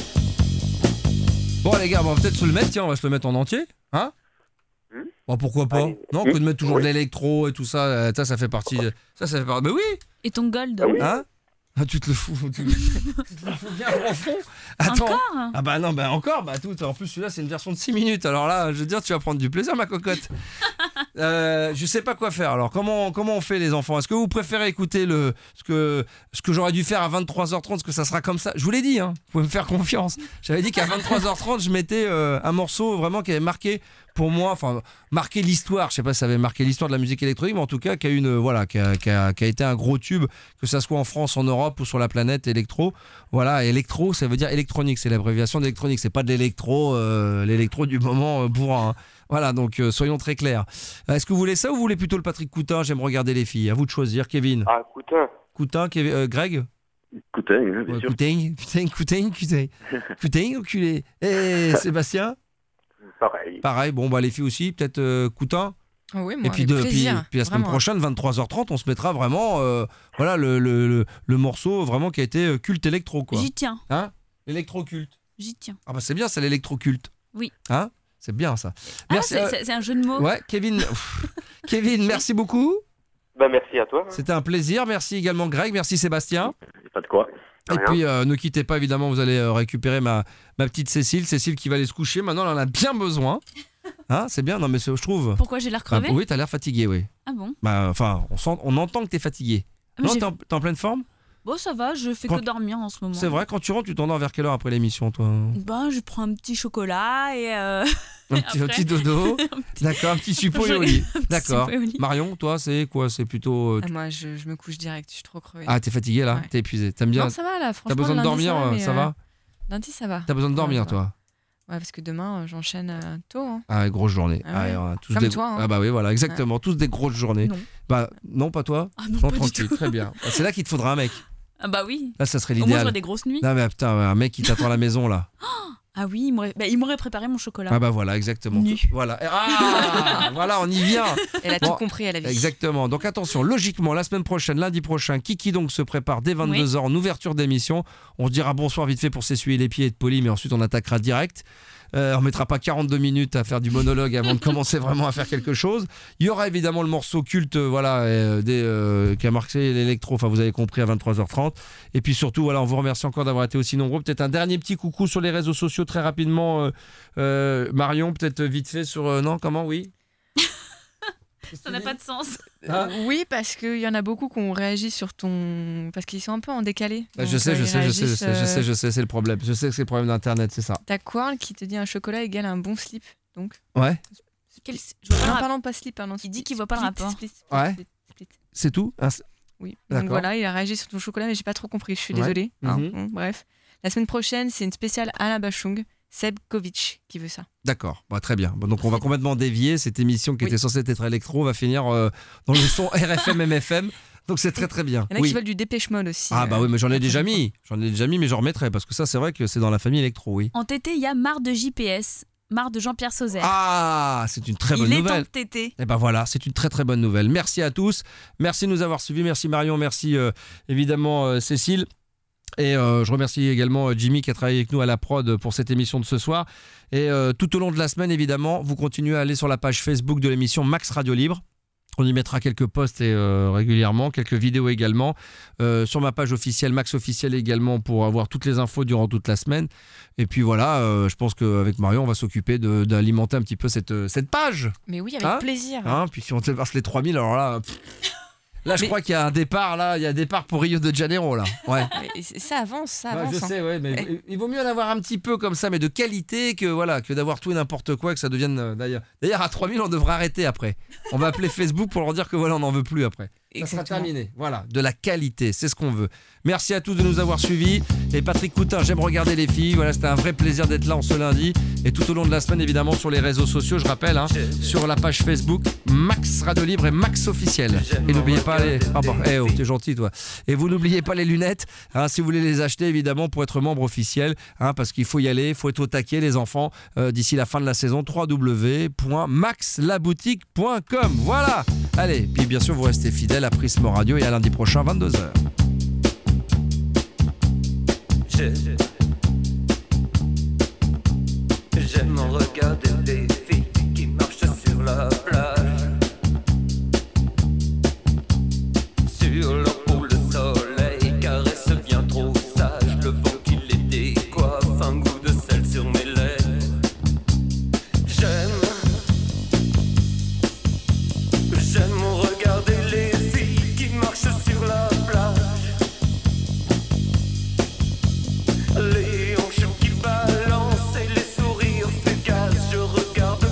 Bon les gars, on va peut-être se le mettre, tiens, on va se le mettre en entier, hein? Bon, pourquoi pas? Non, que de mettre toujours de l'électro et tout ça, ça fait partie. Ça fait partie. Mais oui! Et ton gold? Hein? Ah, tu te le fous. Tu te le fous bien en fond. Attends. Encore? Ah bah non, bah encore, bah tout. En plus, celui-là, c'est une version de 6 minutes. Alors là, je veux dire, tu vas prendre du plaisir, ma cocotte. Je sais pas quoi faire. Alors, comment on fait, les enfants? Est-ce que vous préférez écouter ce que j'aurais dû faire à 23h30? Est-ce que ça sera comme ça? Je vous l'ai dit, hein. Vous pouvez me faire confiance. J'avais dit qu'à 23h30, je mettais un morceau vraiment qui avait marqué pour moi, enfin, marqué l'histoire. Je sais pas si ça avait marqué l'histoire de la musique électronique, mais en tout cas, qui a été un gros tube, que ça soit en France, en Europe ou sur la planète électro. Voilà, électro, ça veut dire électronique. C'est l'abréviation d'électronique. C'est pas de l'électro, l'électro du moment bourrin. Hein. Voilà, donc soyons très clairs. Est-ce que vous voulez ça ou vous voulez plutôt le Patrick Coutin? J'aime regarder les filles. À vous de choisir, Kevin. Ah, Coutin. Coutin, Greg. Coutin, bien sûr. Coutin, enculé. Et Sébastien? Pareil, bon bah les filles aussi, peut-être Coutin. Oh oui, moi, et puis, puis la semaine prochaine, 23h30, on se mettra vraiment voilà, le morceau vraiment qui a été culte électro, quoi. J'y tiens. Hein? L'électro-culte. J'y tiens. Ah bah c'est bien ça, l'électro-culte. Oui. Hein? C'est bien ça. Merci. C'est un jeu de mots. Ouais, Kevin, merci beaucoup. Bah merci à toi. C'était un plaisir. Merci également Greg, merci Sébastien. Pas de quoi. Et puis ne quittez pas, évidemment, vous allez récupérer ma petite Cécile qui va aller se coucher. Maintenant, elle en a bien besoin. Hein, c'est bien, non mais je trouve. Pourquoi j'ai l'air crevé? Oui, t'as l'air fatigué, oui. Ah bon? Bah enfin, on entend que t'es fatigué. Non, t'es en pleine forme? Bon, ça va, je fais que dormir en ce moment. C'est vrai, quand tu rentres, tu t'endors vers quelle heure après l'émission, toi? Bah, je prends un petit chocolat et un petit dodo. D'accord, un petit suppôt et au lit. D'accord. Marion, toi, c'est quoi? C'est plutôt. Moi, je me couche direct, je suis trop crevée. Ah, t'es fatigué là? Ouais. T'es épuisé? T'aimes bien? Non, ça va là, franchement. T'as besoin de dormir, ça va? Lundi, ça va. T'as besoin de dormir, toi? Ouais, parce que demain, j'enchaîne tôt. Hein. Ah, grosse journée. Ah ouais. Tous Comme toi. Hein. Ah bah oui, voilà, exactement. Tous des grosses journées. Non. Bah non, pas toi. Ah non, pas du tranquille, tout. très bien. C'est là qu'il te faudra un mec. Ah bah oui. Là, ça serait Au moins, l'idéal. j'aurais des grosses nuits. Non mais putain, un mec qui t'attend à la maison là. Ah oui, il m'aurait préparé mon chocolat. Ah bah voilà, exactement. Nu. Voilà. Ah, voilà, on y vient. Elle a tout compris à la vie. Exactement. Donc attention, logiquement, la semaine prochaine, lundi prochain, Kiki donc se prépare dès 22h en ouverture d'émission. On se dira bonsoir vite fait pour s'essuyer les pieds et être poli, mais ensuite on attaquera direct. On mettra pas 42 minutes à faire du monologue avant de commencer vraiment à faire quelque chose. Il y aura évidemment le morceau culte qui a marqué l'électro, enfin vous avez compris, à 23h30. Et puis surtout, voilà, on vous remercie encore d'avoir été aussi nombreux. Peut-être un dernier petit coucou sur les réseaux sociaux très rapidement. Marion, peut-être vite fait sur... non, comment, oui. Ça n'a pas de sens. Oui, parce qu'il y en a beaucoup qui ont réagi sur ton... Parce qu'ils sont un peu en décalé. Bah, je sais, c'est le problème. Je sais que c'est le problème d'Internet, c'est ça. T'as Quarl qui te dit un chocolat égale un bon slip, donc. Ouais. Pardon, pas slip, pardon. Il dit qu'il voit pas le rapport. Split. C'est tout Oui. D'accord. Donc voilà, il a réagi sur ton chocolat, mais j'ai pas trop compris. Je suis désolée. Bon, bref. La semaine prochaine, c'est une spéciale Alain Bachung, Seb Kovic qui veut ça. D'accord, très bien. Bon, donc on va complètement dévier. Cette émission qui était censée être électro va finir dans le son RFM MFM. Donc c'est très très bien. Il y en a qui veulent du Dépêche Mode aussi. Ah bah oui, mais j'en ai déjà mis, mais j'en remettrai parce que ça c'est vrai que c'est dans la famille électro, oui. En TT, il y a Marre de JPS, Marre de Jean-Pierre Sauzet. Ah, c'est une très bonne nouvelle. Il est temps de TT. Et ben voilà, c'est une très très bonne nouvelle. Merci à tous, merci de nous avoir suivis, merci Marion, merci évidemment Cécile. Et je remercie également Jimmy qui a travaillé avec nous à la prod pour cette émission de ce soir. Et tout au long de la semaine, évidemment, vous continuez à aller sur la page Facebook de l'émission Max Radio Libre. On y mettra quelques posts régulièrement, quelques vidéos également. Sur ma page officielle, Max Officiel également, pour avoir toutes les infos durant toute la semaine. Et puis voilà, je pense qu'avec Marion, on va s'occuper d'alimenter un petit peu cette page. Mais oui, avec plaisir. Puis si on dépasse les 3000, alors là... Là, je crois qu'il y a un départ. Là, il y a un départ pour Rio de Janeiro. Là, ouais. Ça avance. Je sais, ouais, mais il vaut mieux en avoir un petit peu comme ça, mais de qualité que d'avoir tout et n'importe quoi, que ça devienne D'ailleurs, à 3000, on devrait arrêter après. On va appeler Facebook pour leur dire que voilà, on n'en veut plus après. Ça sera terminé. Voilà, de la qualité, c'est ce qu'on veut. Merci à tous de nous avoir suivis. Et Patrick Coutin, j'aime regarder les filles. Voilà, c'était un vrai plaisir d'être là en ce lundi. Et tout au long de la semaine, évidemment, sur les réseaux sociaux, je rappelle, sur la page Facebook, Max Radio Libre et Max Officiel. Et n'oubliez pas les... t'es gentil, toi. Et vous n'oubliez pas les lunettes, si vous voulez les acheter, évidemment, pour être membre officiel, parce qu'il faut y aller, il faut être au taquet, les enfants, d'ici la fin de la saison, www.maxlaboutique.com. Voilà. Allez, puis bien sûr, vous restez fidèles à Prisme Radio et à lundi prochain, 22h. J'aime regarder les filles qui marchent sur la plage. Sur leur peau, le soleil caresse bien trop sage. Le vent qui les décoiffe, un goût de sel sur mes lèvres. J'aime regarder les filles qui marchent sur la plage. Les hanches qui balancent et les sourires fugaces. Je regarde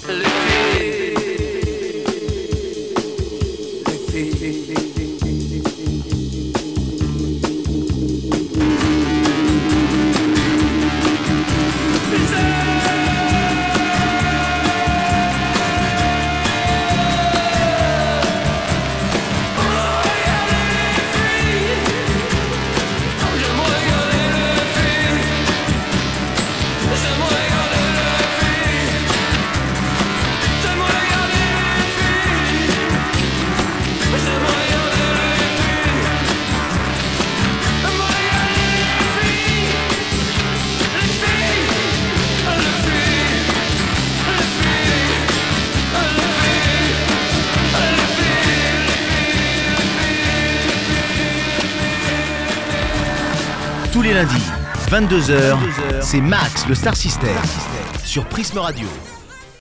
Tous les lundis, 22h, c'est Max, le Star System, sur Prisme Radio.